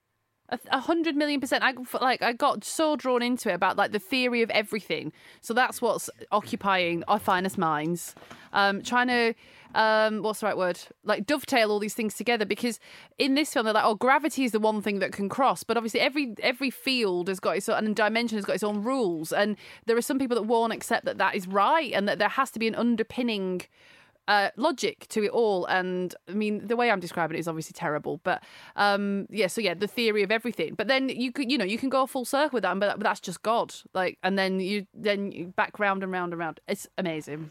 100,000,000%. I got so drawn into it about like the theory of everything. So that's what's occupying our finest minds. Trying to what's the right word? Like dovetail all these things together, because in this film they're like, oh, gravity is the one thing that can cross, but obviously every field has got its own, and dimension has got its own rules, and there are some people that won't accept that is right, and that there has to be an underpinning logic to it all. And I mean, the way I'm describing it is obviously terrible, but the theory of everything. But then you can go full circle with that, but that's just God. Like, and then you back round and round and round. It's amazing.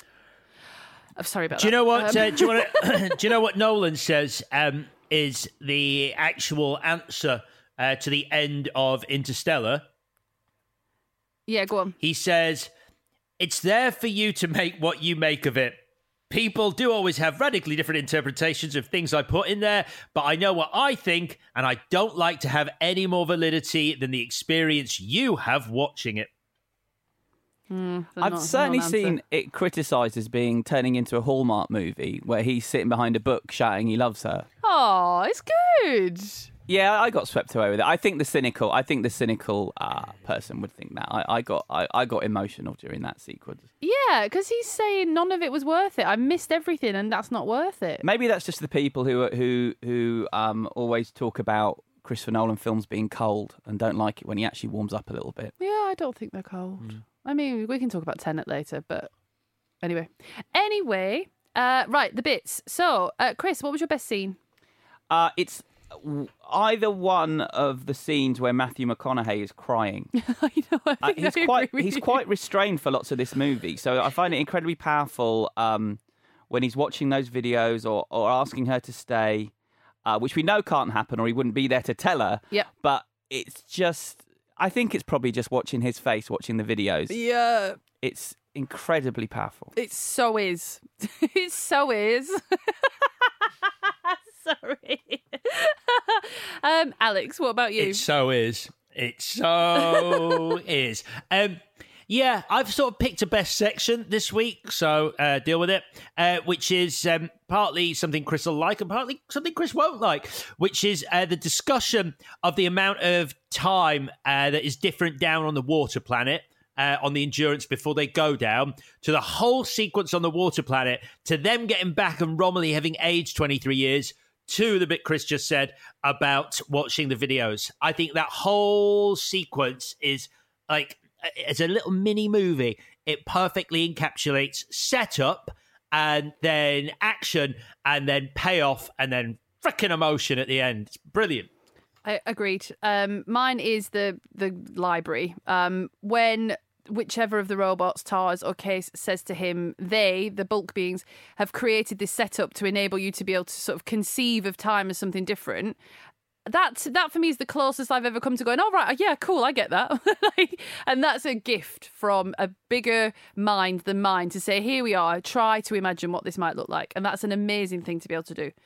I'm sorry about that. Do you know what? Do you know what Nolan says is the actual answer to the end of Interstellar? Yeah, go on. He says, "It's there for you to make what you make of it. People do always have radically different interpretations of things I put in there, but I know what I think, and I don't like to have any more validity than the experience you have watching it." I've certainly seen it criticised as turning into a Hallmark movie where he's sitting behind a book shouting he loves her. Oh, it's good. Yeah, I got swept away with it. I think the cynical person would think that. I got emotional during that sequence. Yeah, because he's saying none of it was worth it. I missed everything, and that's not worth it. Maybe that's just the people who always talk about Christopher Nolan films being cold and don't like it when he actually warms up a little bit. Yeah, I don't think they're cold. I mean, we can talk about Tenet later, but anyway. Right, the bits. So, Chris, what was your best scene? It's either one of the scenes where Matthew McConaughey is crying. I know. He's quite restrained for lots of this movie, so I find it incredibly powerful when he's watching those videos or asking her to stay, which we know can't happen, or he wouldn't be there to tell her. Yeah. But it's just, I think it's probably just watching his face, watching the videos. Yeah. It's incredibly powerful. It so is. It so is. Sorry. Alex, what about you? It so is. It so is. Yeah, I've sort of picked a best section this week, so deal with it, which is partly something Chris will like and partly something Chris won't like, which is the discussion of the amount of time that is different down on the water planet, on the Endurance before they go down, to the whole sequence on the water planet, to them getting back and Romilly having aged 23 years, to the bit Chris just said about watching the videos. I think that whole sequence is like, it's a little mini movie. It perfectly encapsulates setup and then action and then payoff and then freaking emotion at the end. It's brilliant. I agreed. Mine is the library. When whichever of the robots, TARS or Case, says to him, they, the bulk beings, have created this setup to enable you to be able to sort of conceive of time as something different. That for me is the closest I've ever come to going, oh, right, yeah, cool, I get that. And that's a gift from a bigger mind than mine to say, here we are, try to imagine what this might look like. And that's an amazing thing to be able to do.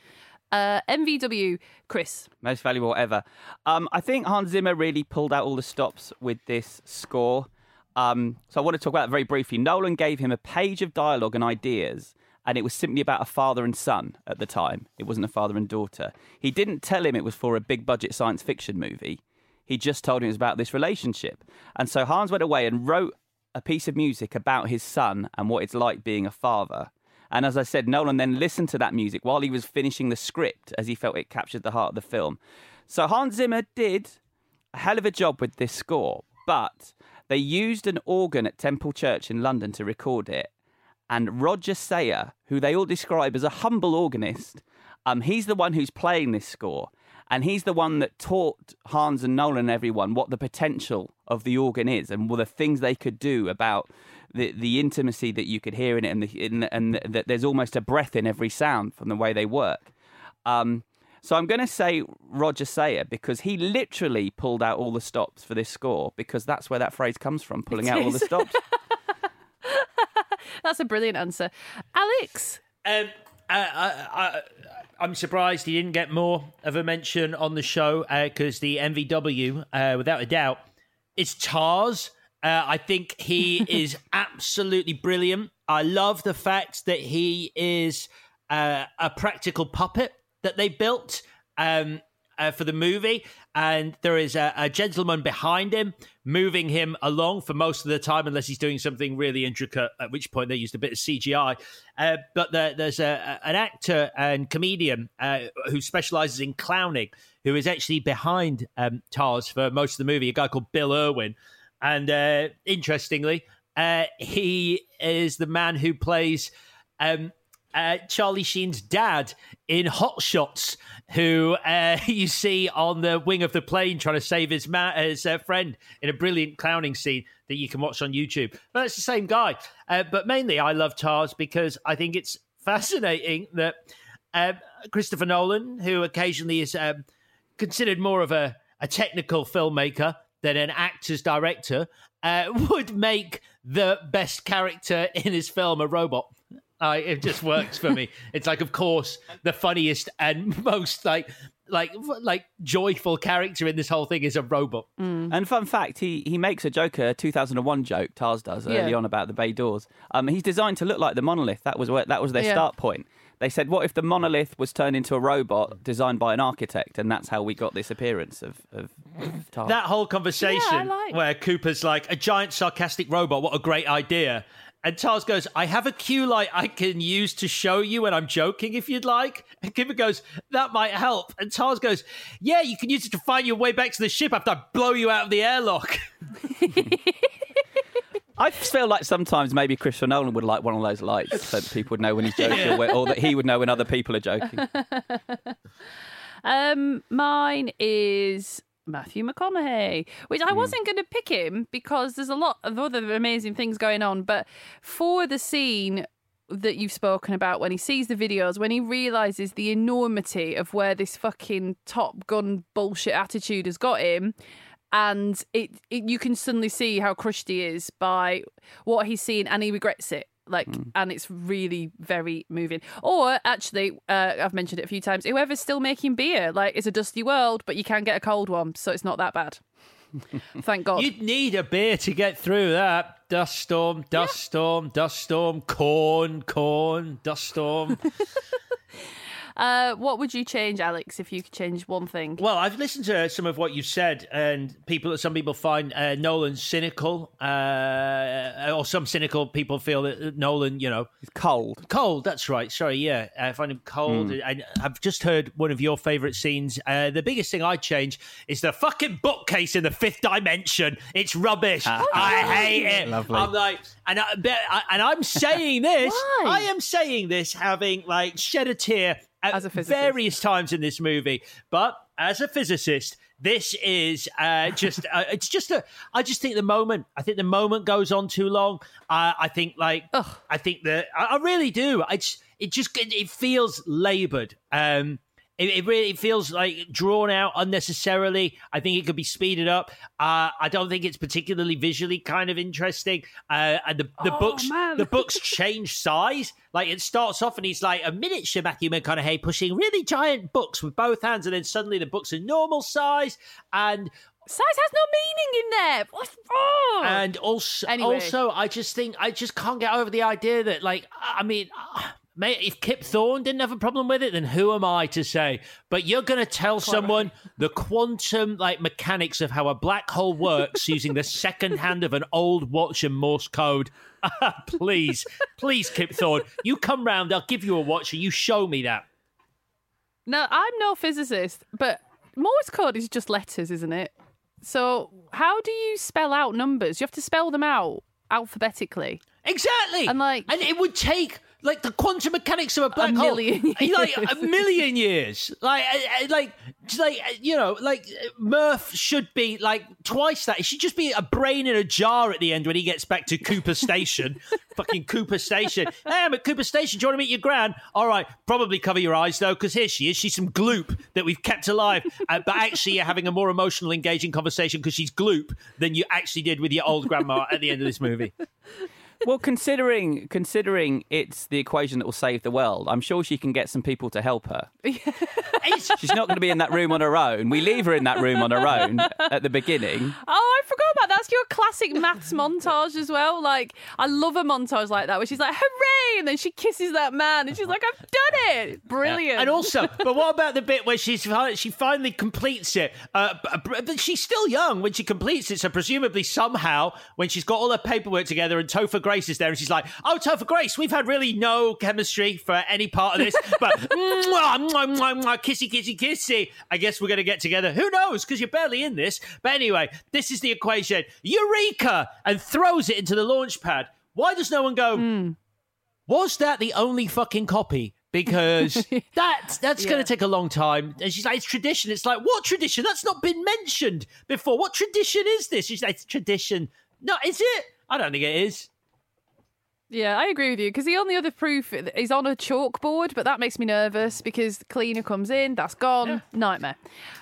MVW, Chris. Most valuable ever. I think Hans Zimmer really pulled out all the stops with this score. So I want to talk about it very briefly. Nolan gave him a page of dialogue and ideas, and it was simply about a father and son at the time. It wasn't a father and daughter. He didn't tell him it was for a big-budget science fiction movie. He just told him it was about this relationship. And so Hans went away and wrote a piece of music about his son and what it's like being a father. And as I said, Nolan then listened to that music while he was finishing the script, as he felt it captured the heart of the film. So Hans Zimmer did a hell of a job with this score, but they used an organ at Temple Church in London to record it. And Roger Sayer, who they all describe as a humble organist, he's the one who's playing this score. And he's the one that taught Hans and Nolan and everyone what the potential of the organ is and what the things they could do about the intimacy that you could hear in it, and that there's almost a breath in every sound from the way they work. So So I'm going to say Roger Sayer because he literally pulled out all the stops for this score because that's where that phrase comes from, pulling out all the stops. That's a brilliant answer. Alex? I'm surprised he didn't get more of a mention on the show because the MVW, without a doubt, is Tars. I think he is absolutely brilliant. I love the fact that he is a practical puppet that they built for the movie, and there is a gentleman behind him moving him along for most of the time, unless he's doing something really intricate, at which point they used a bit of CGI. But there's an actor and comedian who specialises in clowning, who is actually behind Tars for most of the movie, a guy called Bill Irwin. And interestingly, he is the man who plays Charlie Sheen's dad in Hot Shots, who you see on the wing of the plane trying to save his friend in a brilliant clowning scene that you can watch on YouTube. But it's the same guy. But mainly I love Tars because I think it's fascinating that Christopher Nolan, who occasionally is considered more of a technical filmmaker than an actor's director, would make the best character in his film a robot. It just works for me. It's like, of course, the funniest and most like joyful character in this whole thing is a robot. And fun fact, he makes a joke, a 2001 joke, Tars does, early on about the bay doors. He's designed to look like the monolith. That was their start point. They said, what if the monolith was turned into a robot designed by an architect? And that's how we got this appearance of Tars. That whole conversation where Cooper's like, a giant sarcastic robot, what a great idea. And Tars goes, I have a cue light I can use to show you when I'm joking if you'd like. And Cooper goes, that might help. And Tars goes, yeah, you can use it to find your way back to the ship after I blow you out of the airlock. I feel like sometimes maybe Christopher Nolan would like one of those lights so that people would know when he's joking or that he would know when other people are joking. Mine is Matthew McConaughey, which I wasn't going to pick him because there's a lot of other amazing things going on. But for the scene that you've spoken about, when he sees the videos, when he realises the enormity of where this fucking Top Gun bullshit attitude has got him, and you can suddenly see how crushed he is by what he's seen, and he regrets it. And it's really very moving. Or actually, I've mentioned it a few times, whoever's still making beer, it's a dusty world, but you can get a cold one, so it's not that bad. Thank God. You'd need a beer to get through that. Dust storm, corn, dust storm. What would you change, Alex, if you could change one thing? Well, I've listened to some of what you've said, and some people find Nolan cynical, or some cynical people feel that Nolan, he's cold. Cold, that's right. Sorry, yeah, I find him cold. And I've just heard one of your favourite scenes. The biggest thing I'd change is the fucking bookcase in the Fifth Dimension. It's rubbish. I hate it. Lovely. I'm like, and I'm saying this. Why? I am saying this having shed a tear at various times in this movie, but as a physicist, this is I just think the moment goes on too long. I really do. It feels laboured. It really feels like drawn out unnecessarily. I think it could be speeded up. I don't think it's particularly visually kind of interesting. And the books change size. It starts off and he's like a miniature Matthew McConaughey pushing really giant books with both hands, and then suddenly the books are normal size and. Size has no meaning in there. Oh. And also, I just can't get over the idea that, mate, if Kip Thorne didn't have a problem with it, then who am I to say? But you're going to tell someone the quantum mechanics of how a black hole works using the second hand of an old watch and Morse code. Please, Kip Thorne, you come round, I'll give you a watch and you show me that. No, I'm no physicist, but Morse code is just letters, isn't it? So how do you spell out numbers? You have to spell them out alphabetically. Exactly. And it would take like the quantum mechanics of a black hole. Like a million years. Like Murph should be like twice that. It should just be a brain in a jar at the end when he gets back to Cooper Station. Fucking Cooper Station. Hey, I'm at Cooper Station. Do you want to meet your gran? All right, probably cover your eyes though, because here she is. She's some gloop that we've kept alive. But actually, you're having a more emotional, engaging conversation because she's gloop than you actually did with your old grandma at the end of this movie. Well, considering it's the equation that will save the world, I'm sure she can get some people to help her. She's not going to be in that room on her own. We leave her in that room on her own at the beginning. Oh, I forgot about that. That's your classic maths montage as well. Like, I love a montage like that where she's like, hooray! And then she kisses that man and she's like, I've done it! Brilliant. And also, but what about the bit where she finally completes it? But she's still young when she completes it, so presumably somehow, when she's got all her paperwork together and Topher Grace is there and she's like, oh, Topher Grace, we've had really no chemistry for any part of this, but kissy, kissy, kissy. I guess we're going to get together. Who knows? Because you're barely in this. But anyway, this is the equation. Eureka! And throws it into the launch pad. Why does no one go, was that the only fucking copy? Because that's going to take a long time. And she's like, it's tradition. It's like, what tradition? That's not been mentioned before. What tradition is this? She's like, it's tradition. No, is it? I don't think it is. Yeah, I agree with you, because the only other proof is on a chalkboard, but that makes me nervous because the cleaner comes in, that's gone, nightmare.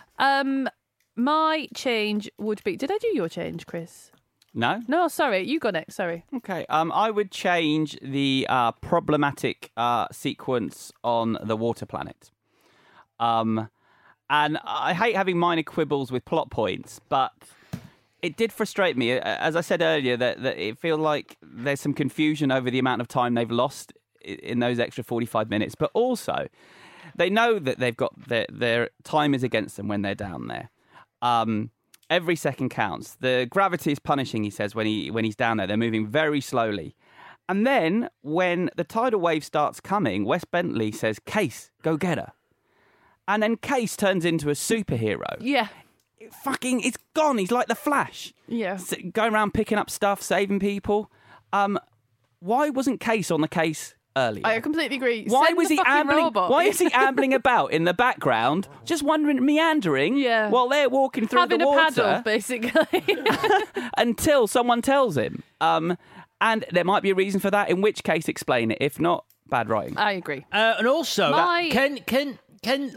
My change would be... Did I do your change, Chris? No. No, sorry, you go next, sorry. Okay, I would change the problematic sequence on the water planet. And I hate having minor quibbles with plot points, but... It did frustrate me, as I said earlier, that it feels like there's some confusion over the amount of time they've lost in those extra 45 minutes. But also, they know that they've got their time is against them when they're down there. Every second counts. The gravity is punishing, he says, when he's down there. They're moving very slowly. And then, when the tidal wave starts coming, Wes Bentley says, Case, go get her. And then Case turns into a superhero. Yeah. It's gone. He's like the Flash. Yeah. Going around picking up stuff, saving people. Why wasn't Case on the case earlier? I completely agree. Why Send was the he fucking ambling? robot. Why is he ambling about in the background, just wandering, meandering, while they're walking through having the water, a paddle, basically, until someone tells him? And there might be a reason for that. In which case, explain it. If not, bad writing. I agree. And also, Can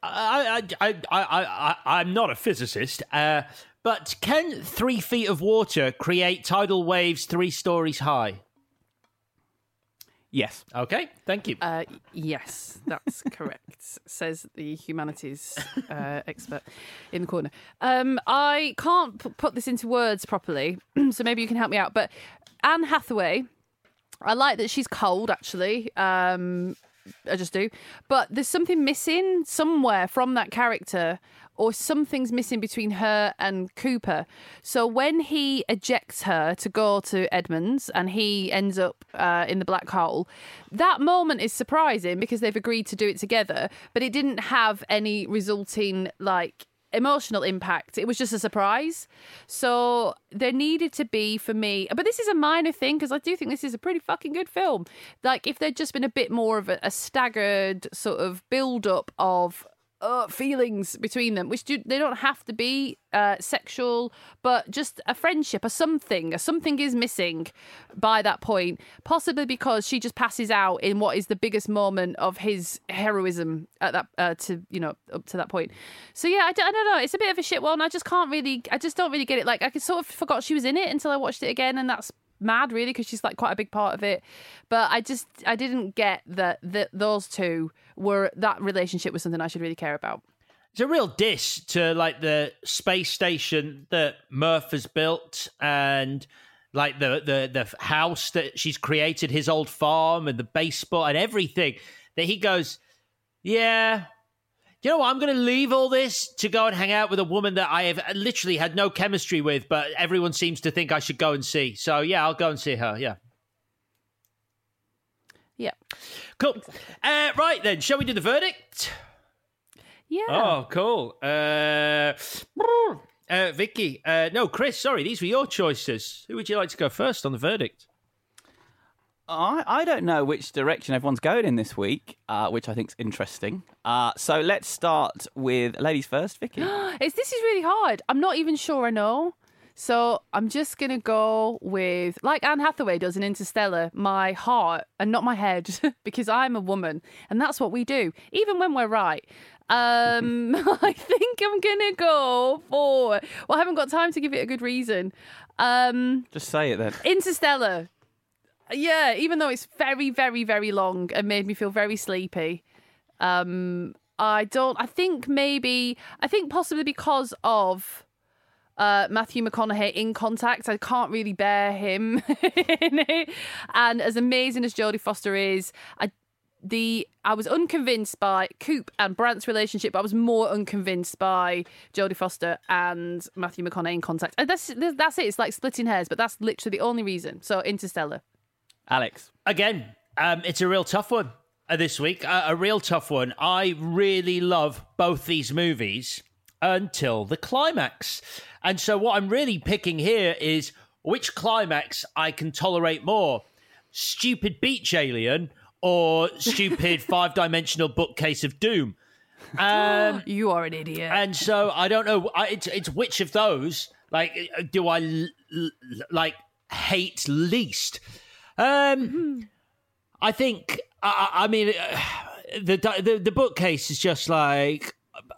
I'm not a physicist, but can 3 feet of water create tidal waves 3 stories high? Yes. Okay, thank you. Yes, that's correct, says the humanities expert in the corner. I can't put this into words properly, so maybe you can help me out. But Anne Hathaway, I like that she's cold, actually. I just do. But there's something missing somewhere from that character, or something's missing between her and Cooper. So when he ejects her to go to Edmonds and he ends up in the black hole, that moment is surprising because they've agreed to do it together, but it didn't have any resulting, emotional impact. It was just a surprise. So there needed to be, for me, but this is a minor thing because I do think this is a pretty fucking good film. If there'd just been a bit more of a staggered sort of build-up of feelings between them, which they don't have to be sexual, but just a friendship, a something is missing by that point, possibly because she just passes out in what is the biggest moment of his heroism at that up to that point. So yeah, I don't know, it's a bit of a shit one. I just don't really get it. I sort of forgot she was in it until I watched it again, and that's mad really because she's quite a big part of it, but I didn't get that those two were, that relationship was something I should really care about. It's a real diss to the space station that Murph has built, and the house that she's created, his old farm and the baseball and everything, that he goes, yeah, you know what, I'm going to leave all this to go and hang out with a woman that I have literally had no chemistry with, but everyone seems to think I should go and see. So, yeah, I'll go and see her, yeah. Yeah. Cool. Exactly. Right, then, shall we do the verdict? Yeah. Oh, cool. Vicky. No, Chris, sorry, these were your choices. Who would you like to go first on the verdict? I don't know which direction everyone's going in this week, which I think's interesting. So let's start with ladies first, Vicky. This is really hard. I'm not even sure I know. So I'm just going to go with, like Anne Hathaway does in Interstellar, my heart and not my head, because I'm a woman. And that's what we do, even when we're right. I think I'm going to go for... Well, I haven't got time to give it a good reason. Just say it then. Interstellar. Yeah, even though it's very, very, very long and made me feel very sleepy. I think possibly because of Matthew McConaughey in Contact, I can't really bear him in it. And as amazing as Jodie Foster is, I was unconvinced by Coop and Brant's relationship, but I was more unconvinced by Jodie Foster and Matthew McConaughey in Contact. And that's it. It's like splitting hairs, but that's literally the only reason. So Interstellar. Alex. Again, it's a real tough one this week. A real tough one. I really love both these movies until the climax. And so what I'm really picking here is which climax I can tolerate more. Stupid beach alien or stupid five-dimensional bookcase of doom. You are an idiot. And so I don't know. It's which of those do I hate least? I think. I mean, the bookcase is just like,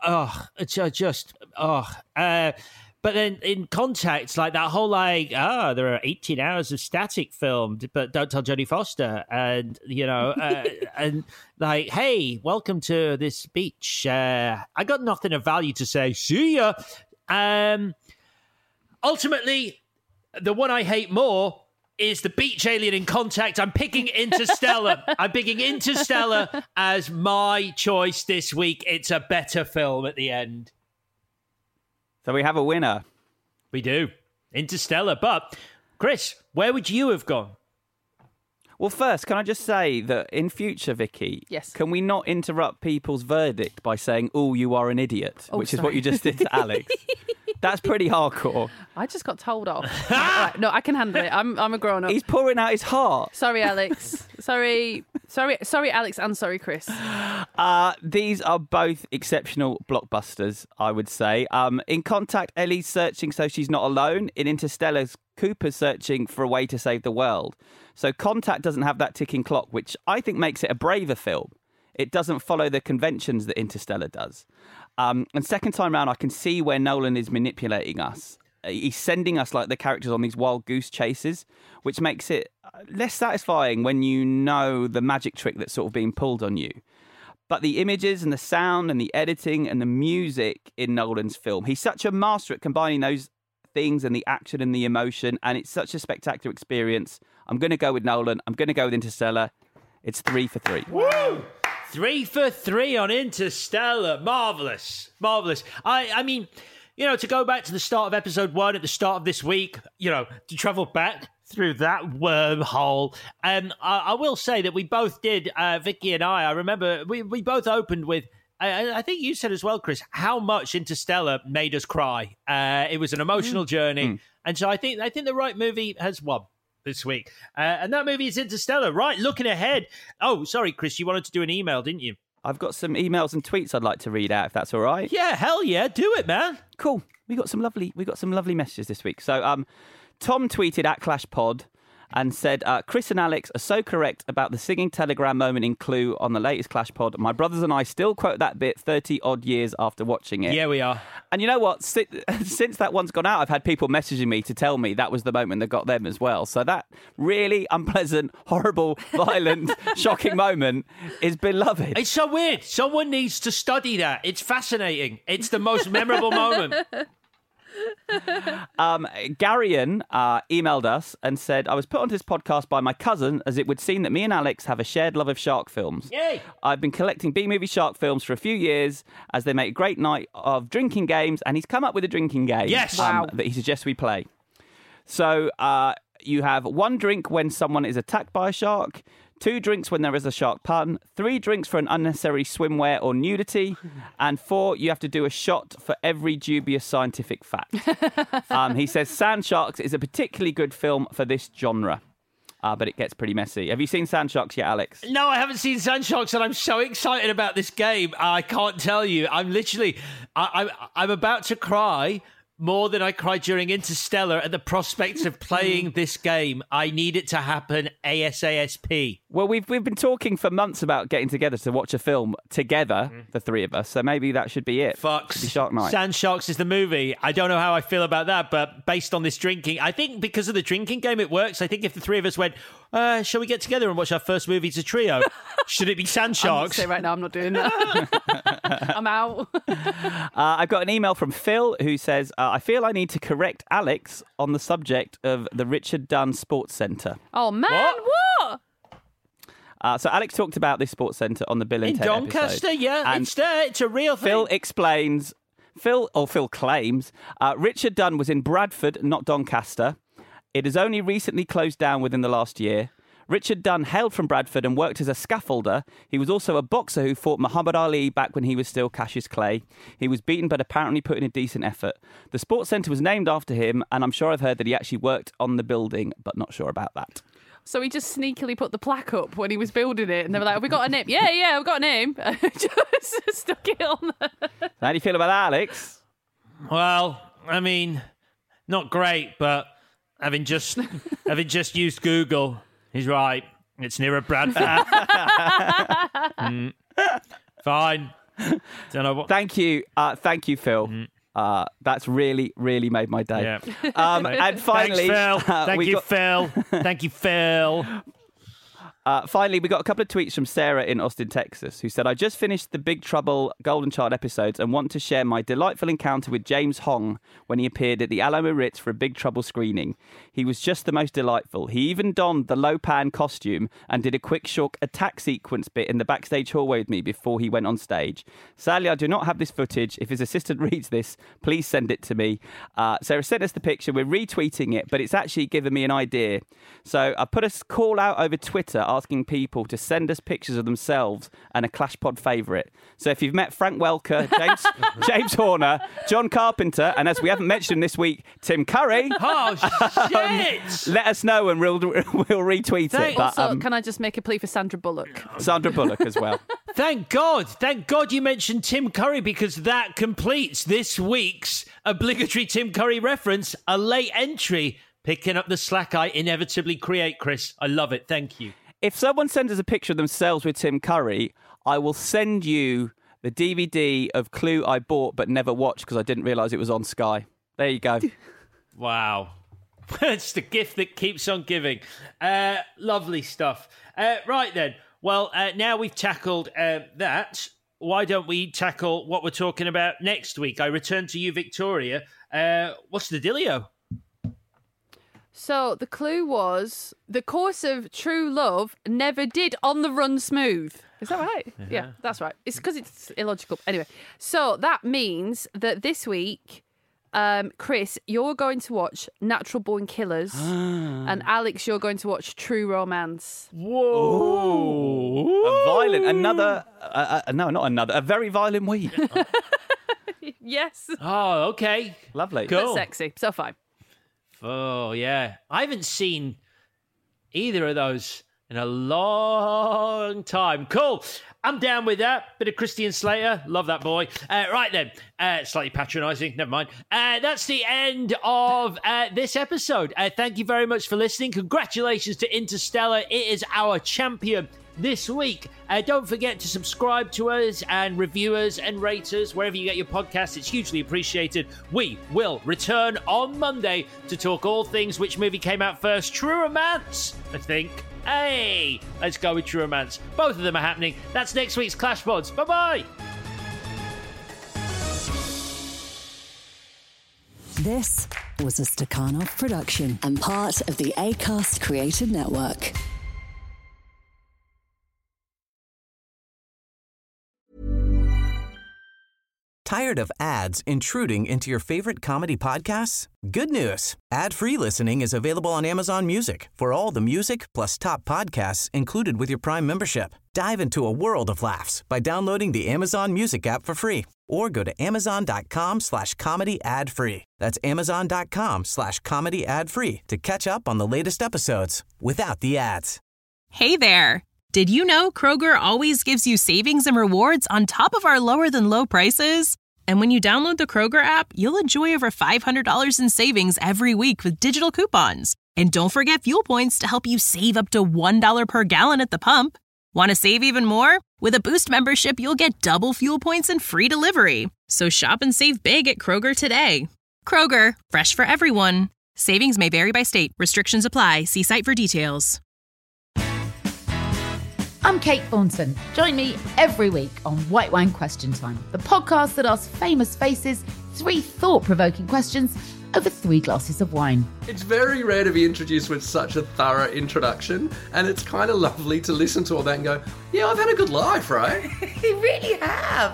but then in Contact, like that whole there are 18 hours of static filmed, but don't tell Jodie Foster, and and like, hey, welcome to this beach. I got nothing of value to say. See ya. Ultimately, the one I hate more is the beach alien in Contact. I'm picking Interstellar. I'm picking Interstellar as my choice this week. It's a better film at the end. So we have a winner. We do. Interstellar. But, Chris, where would you have gone? Well, first, can I just say that in future, Vicky, yes, can we not interrupt people's verdict by saying, "Oh, you are an idiot," which is what you just did to Alex? That's pretty hardcore. I just got told off. Right, no, I can handle it. I'm a grown-up. He's pouring out his heart. Sorry, Alex. Sorry, Alex, and sorry, Chris. These are both exceptional blockbusters, I would say. In Contact, Ellie's searching so she's not alone. In Interstellar, Cooper's searching for a way to save the world. So Contact doesn't have that ticking clock, which I think makes it a braver film. It doesn't follow the conventions that Interstellar does. And second time round, I can see where Nolan is manipulating us. He's sending us like the characters on these wild goose chases, which makes it less satisfying when you know the magic trick that's sort of being pulled on you. But the images and the sound and the editing and the music in Nolan's film, he's such a master at combining those things and the action and the emotion, and it's such a spectacular experience. I'm going to go with Nolan. I'm going to go with Interstellar. It's 3 for 3. Woo! 3 for 3 on Interstellar. Marvellous. Marvellous. I mean, to go back to the start of episode 1 at the start of this week, to travel back through that wormhole. And I will say that we both did, Vicky and I remember we both opened with, I think you said as well, Chris, how much Interstellar made us cry. It was an emotional journey. And so I think the right movie has won this week. And that movie is Interstellar. Right, looking ahead. Oh, sorry, Chris, you wanted to do an email, didn't you? I've got some emails and tweets I'd like to read out, if that's all right. Yeah, hell yeah, do it, man. Cool. We got some lovely messages this week. So Tom tweeted at ClashPod and said, Chris and Alex are so correct about the singing telegram moment in Clue on the latest Clash Pod. My brothers and I still quote that bit 30 odd years after watching it. Yeah, we are. And you know what? Since that one's gone out, I've had people messaging me to tell me that was the moment that got them as well. So that really unpleasant, horrible, violent, shocking moment is beloved. It's so weird. Someone needs to study that. It's fascinating. It's the most memorable moment. Garion emailed us and said, I was put onto this podcast by my cousin as it would seem that me and Alex have a shared love of shark films. Yay! I've been collecting B-movie shark films for a few years as they make a great night of drinking games, and he's come up with a drinking game that he suggests we play. So you have 1 drink when someone is attacked by a shark, 2 drinks when there is a shark pun, 3 drinks for an unnecessary swimwear or nudity, and 4, you have to do a shot for every dubious scientific fact. He says Sand Sharks is a particularly good film for this genre. but it gets pretty messy. Have you seen Sandsharks yet, Alex? No, I haven't seen Sandsharks, and I'm so excited about this game. I can't tell you. I'm literally, I'm about to cry more than I cried during Interstellar at the prospects of playing this game. I need it to happen ASAP. Well, we've been talking for months about getting together to watch a film together, the three of us, so maybe that should be it. Fucks. Should be Shark Night. Sandsharks is the movie. I don't know how I feel about that, but based on this drinking, I think because of the drinking game, it works. I think if the three of us went, shall we get together and watch our first movie as a trio? Should it be Sandsharks? Say right now, I'm not doing that. I'm out. I've got an email from Phil who says, I feel I need to correct Alex on the subject of the Richard Dunn Sports Centre. Oh, man, what? So Alex talked about this sports centre on the Bill and In Ted Doncaster, episode. yeah, And it's there. It's a real thing. Phil explains, Phil claims, Richard Dunn was in Bradford, not Doncaster. It has only recently closed down within the last year. Richard Dunn hailed from Bradford and worked as a scaffolder. He was also a boxer who fought Muhammad Ali back when he was still Cassius Clay. He was beaten but apparently put in a decent effort. The sports centre was named after him, and I'm sure I've heard that he actually worked on the building, but not sure about that. So he just sneakily put the plaque up when he was building it, and they were like, have we got a name? Yeah, we've got a name. Just stuck it on there. How do you feel about that, Alex? Well, I mean, not great, but having just used Google, he's right. It's near a Bradford. Fine. Don't know what. Thank you, Phil. That's really, really made my day. Yeah. And finally, thanks, Phil. Thank you, Phil. Thank you, Phil. Finally, we got a couple of tweets from Sarah in Austin, Texas, who said, I just finished the Big Trouble Golden Child episodes and want to share my delightful encounter with James Hong when he appeared at the Alamo Ritz for a Big Trouble screening. He was just the most delightful. He even donned the Lopan costume and did a quick shock attack sequence bit in the backstage hallway with me before he went on stage. Sadly, I do not have this footage. If his assistant reads this, please send it to me. Sarah sent us the picture. We're retweeting it, but it's actually given me an idea. So I put a call out over Twitter asking people to send us pictures of themselves and a Clash Pod favourite. So if you've met Frank Welker, James Horner, John Carpenter, and as we haven't mentioned this week, Tim Curry. Oh, shit! Let us know and we'll retweet it. But, also, can I just make a plea for Sandra Bullock? Sandra Bullock as well. Thank God you mentioned Tim Curry, because that completes this week's obligatory Tim Curry reference, a late entry, picking up the slack I inevitably create, Chris. I love it. Thank you. If someone sends us a picture of themselves with Tim Curry, I will send you the DVD of Clue I bought but never watched because I didn't realise it was on Sky. There you go. Wow. It's the gift that keeps on giving. Lovely stuff. Right then. Well, now we've tackled that. Why don't we tackle what we're talking about next week? I return to you, Victoria. What's the dealio? So the clue was the course of true love never did on the run smooth. Is that right? Yeah, that's right. It's because it's illogical. Anyway, so that means that this week, Chris, you're going to watch Natural Born Killers, and Alex, you're going to watch True Romance. Whoa! A very violent week. Yes. Oh, okay. Lovely. Cool. But sexy. So fine. Oh, yeah. I haven't seen either of those in a long time. Cool. I'm down with that. Bit of Christian Slater. Love that boy. Right then. Slightly patronising. Never mind. That's the end of this episode. Thank you very much for listening. Congratulations to Interstellar. It is our champion this week. Don't forget to subscribe to us and review us and rate us wherever you get your podcasts. It's hugely appreciated. We will return on Monday to talk all things which movie came out first. True Romance, I think. Hey, let's go with True Romance. Both of them are happening. That's next week's Clash Pods. Bye-bye. This was a Stakhanov production and part of the Acast Creative Network. Tired of ads intruding into your favorite comedy podcasts? Good news. Ad-free listening is available on Amazon Music for all the music plus top podcasts included with your Prime membership. Dive into a world of laughs by downloading the Amazon Music app for free or go to amazon.com/comedy ad free. That's amazon.com/comedy ad free to catch up on the latest episodes without the ads. Hey there. Did you know Kroger always gives you savings and rewards on top of our lower than low prices? And when you download the Kroger app, you'll enjoy over $500 in savings every week with digital coupons. And don't forget fuel points to help you save up to $1 per gallon at the pump. Want to save even more? With a Boost membership, you'll get double fuel points and free delivery. So shop and save big at Kroger today. Kroger, fresh for everyone. Savings may vary by state. Restrictions apply. See site for details. I'm Kate Thornton. Join me every week on White Wine Question Time, the podcast that asks famous faces 3 thought-provoking questions over 3 glasses of wine. It's very rare to be introduced with such a thorough introduction, and it's kind of lovely to listen to all that and go, yeah, I've had a good life, right? You really have.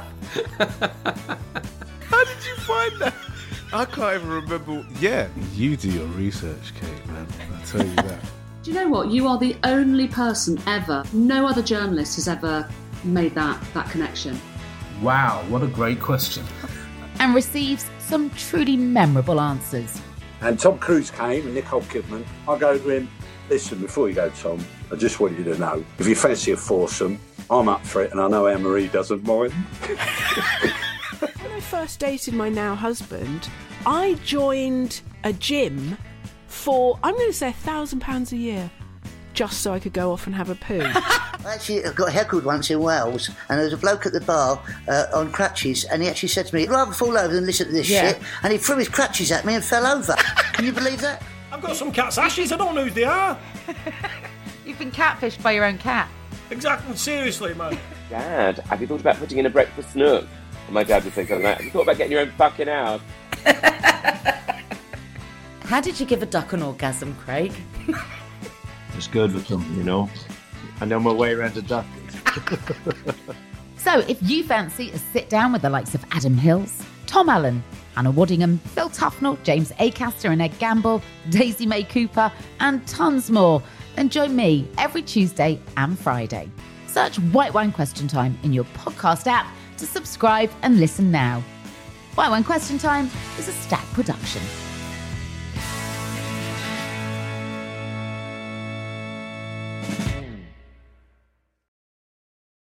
How did you find that? I can't even remember. Yeah. You do your research, Kate, man. I'll tell you that. Do you know what? You are the only person ever, no other journalist has ever made that connection. Wow, what a great question. And receives some truly memorable answers. And Tom Cruise came and Nicole Kidman. I go to him, listen, before you go, Tom, I just want you to know, if you fancy a foursome, I'm up for it and I know Anne-Marie doesn't mind. When I first dated my now husband, I joined a gym for, I'm going to say £1,000 a year, just so I could go off and have a poo. Actually, I got heckled once in Wales, and there was a bloke at the bar on crutches, and he actually said to me, I'd rather fall over than listen to this shit, and he threw his crutches at me and fell over. Can you believe that? I've got some cat's ashes, I don't know who they are. You've been catfished by your own cat. Exactly, seriously, man. Dad, have you thought about putting in a breakfast nook? And my dad would say something like, have you thought about getting your own fucking house? How did you give a duck an orgasm, Craig? It's good with them, you know. I know my way around a duck. So if you fancy a sit down with the likes of Adam Hills, Tom Allen, Anna Waddingham, Phil Tufnell, James Acaster and Ed Gamble, Daisy May Cooper, and tons more, then join me every Tuesday and Friday. Search White Wine Question Time in your podcast app to subscribe and listen now. White Wine Question Time is a Stack production.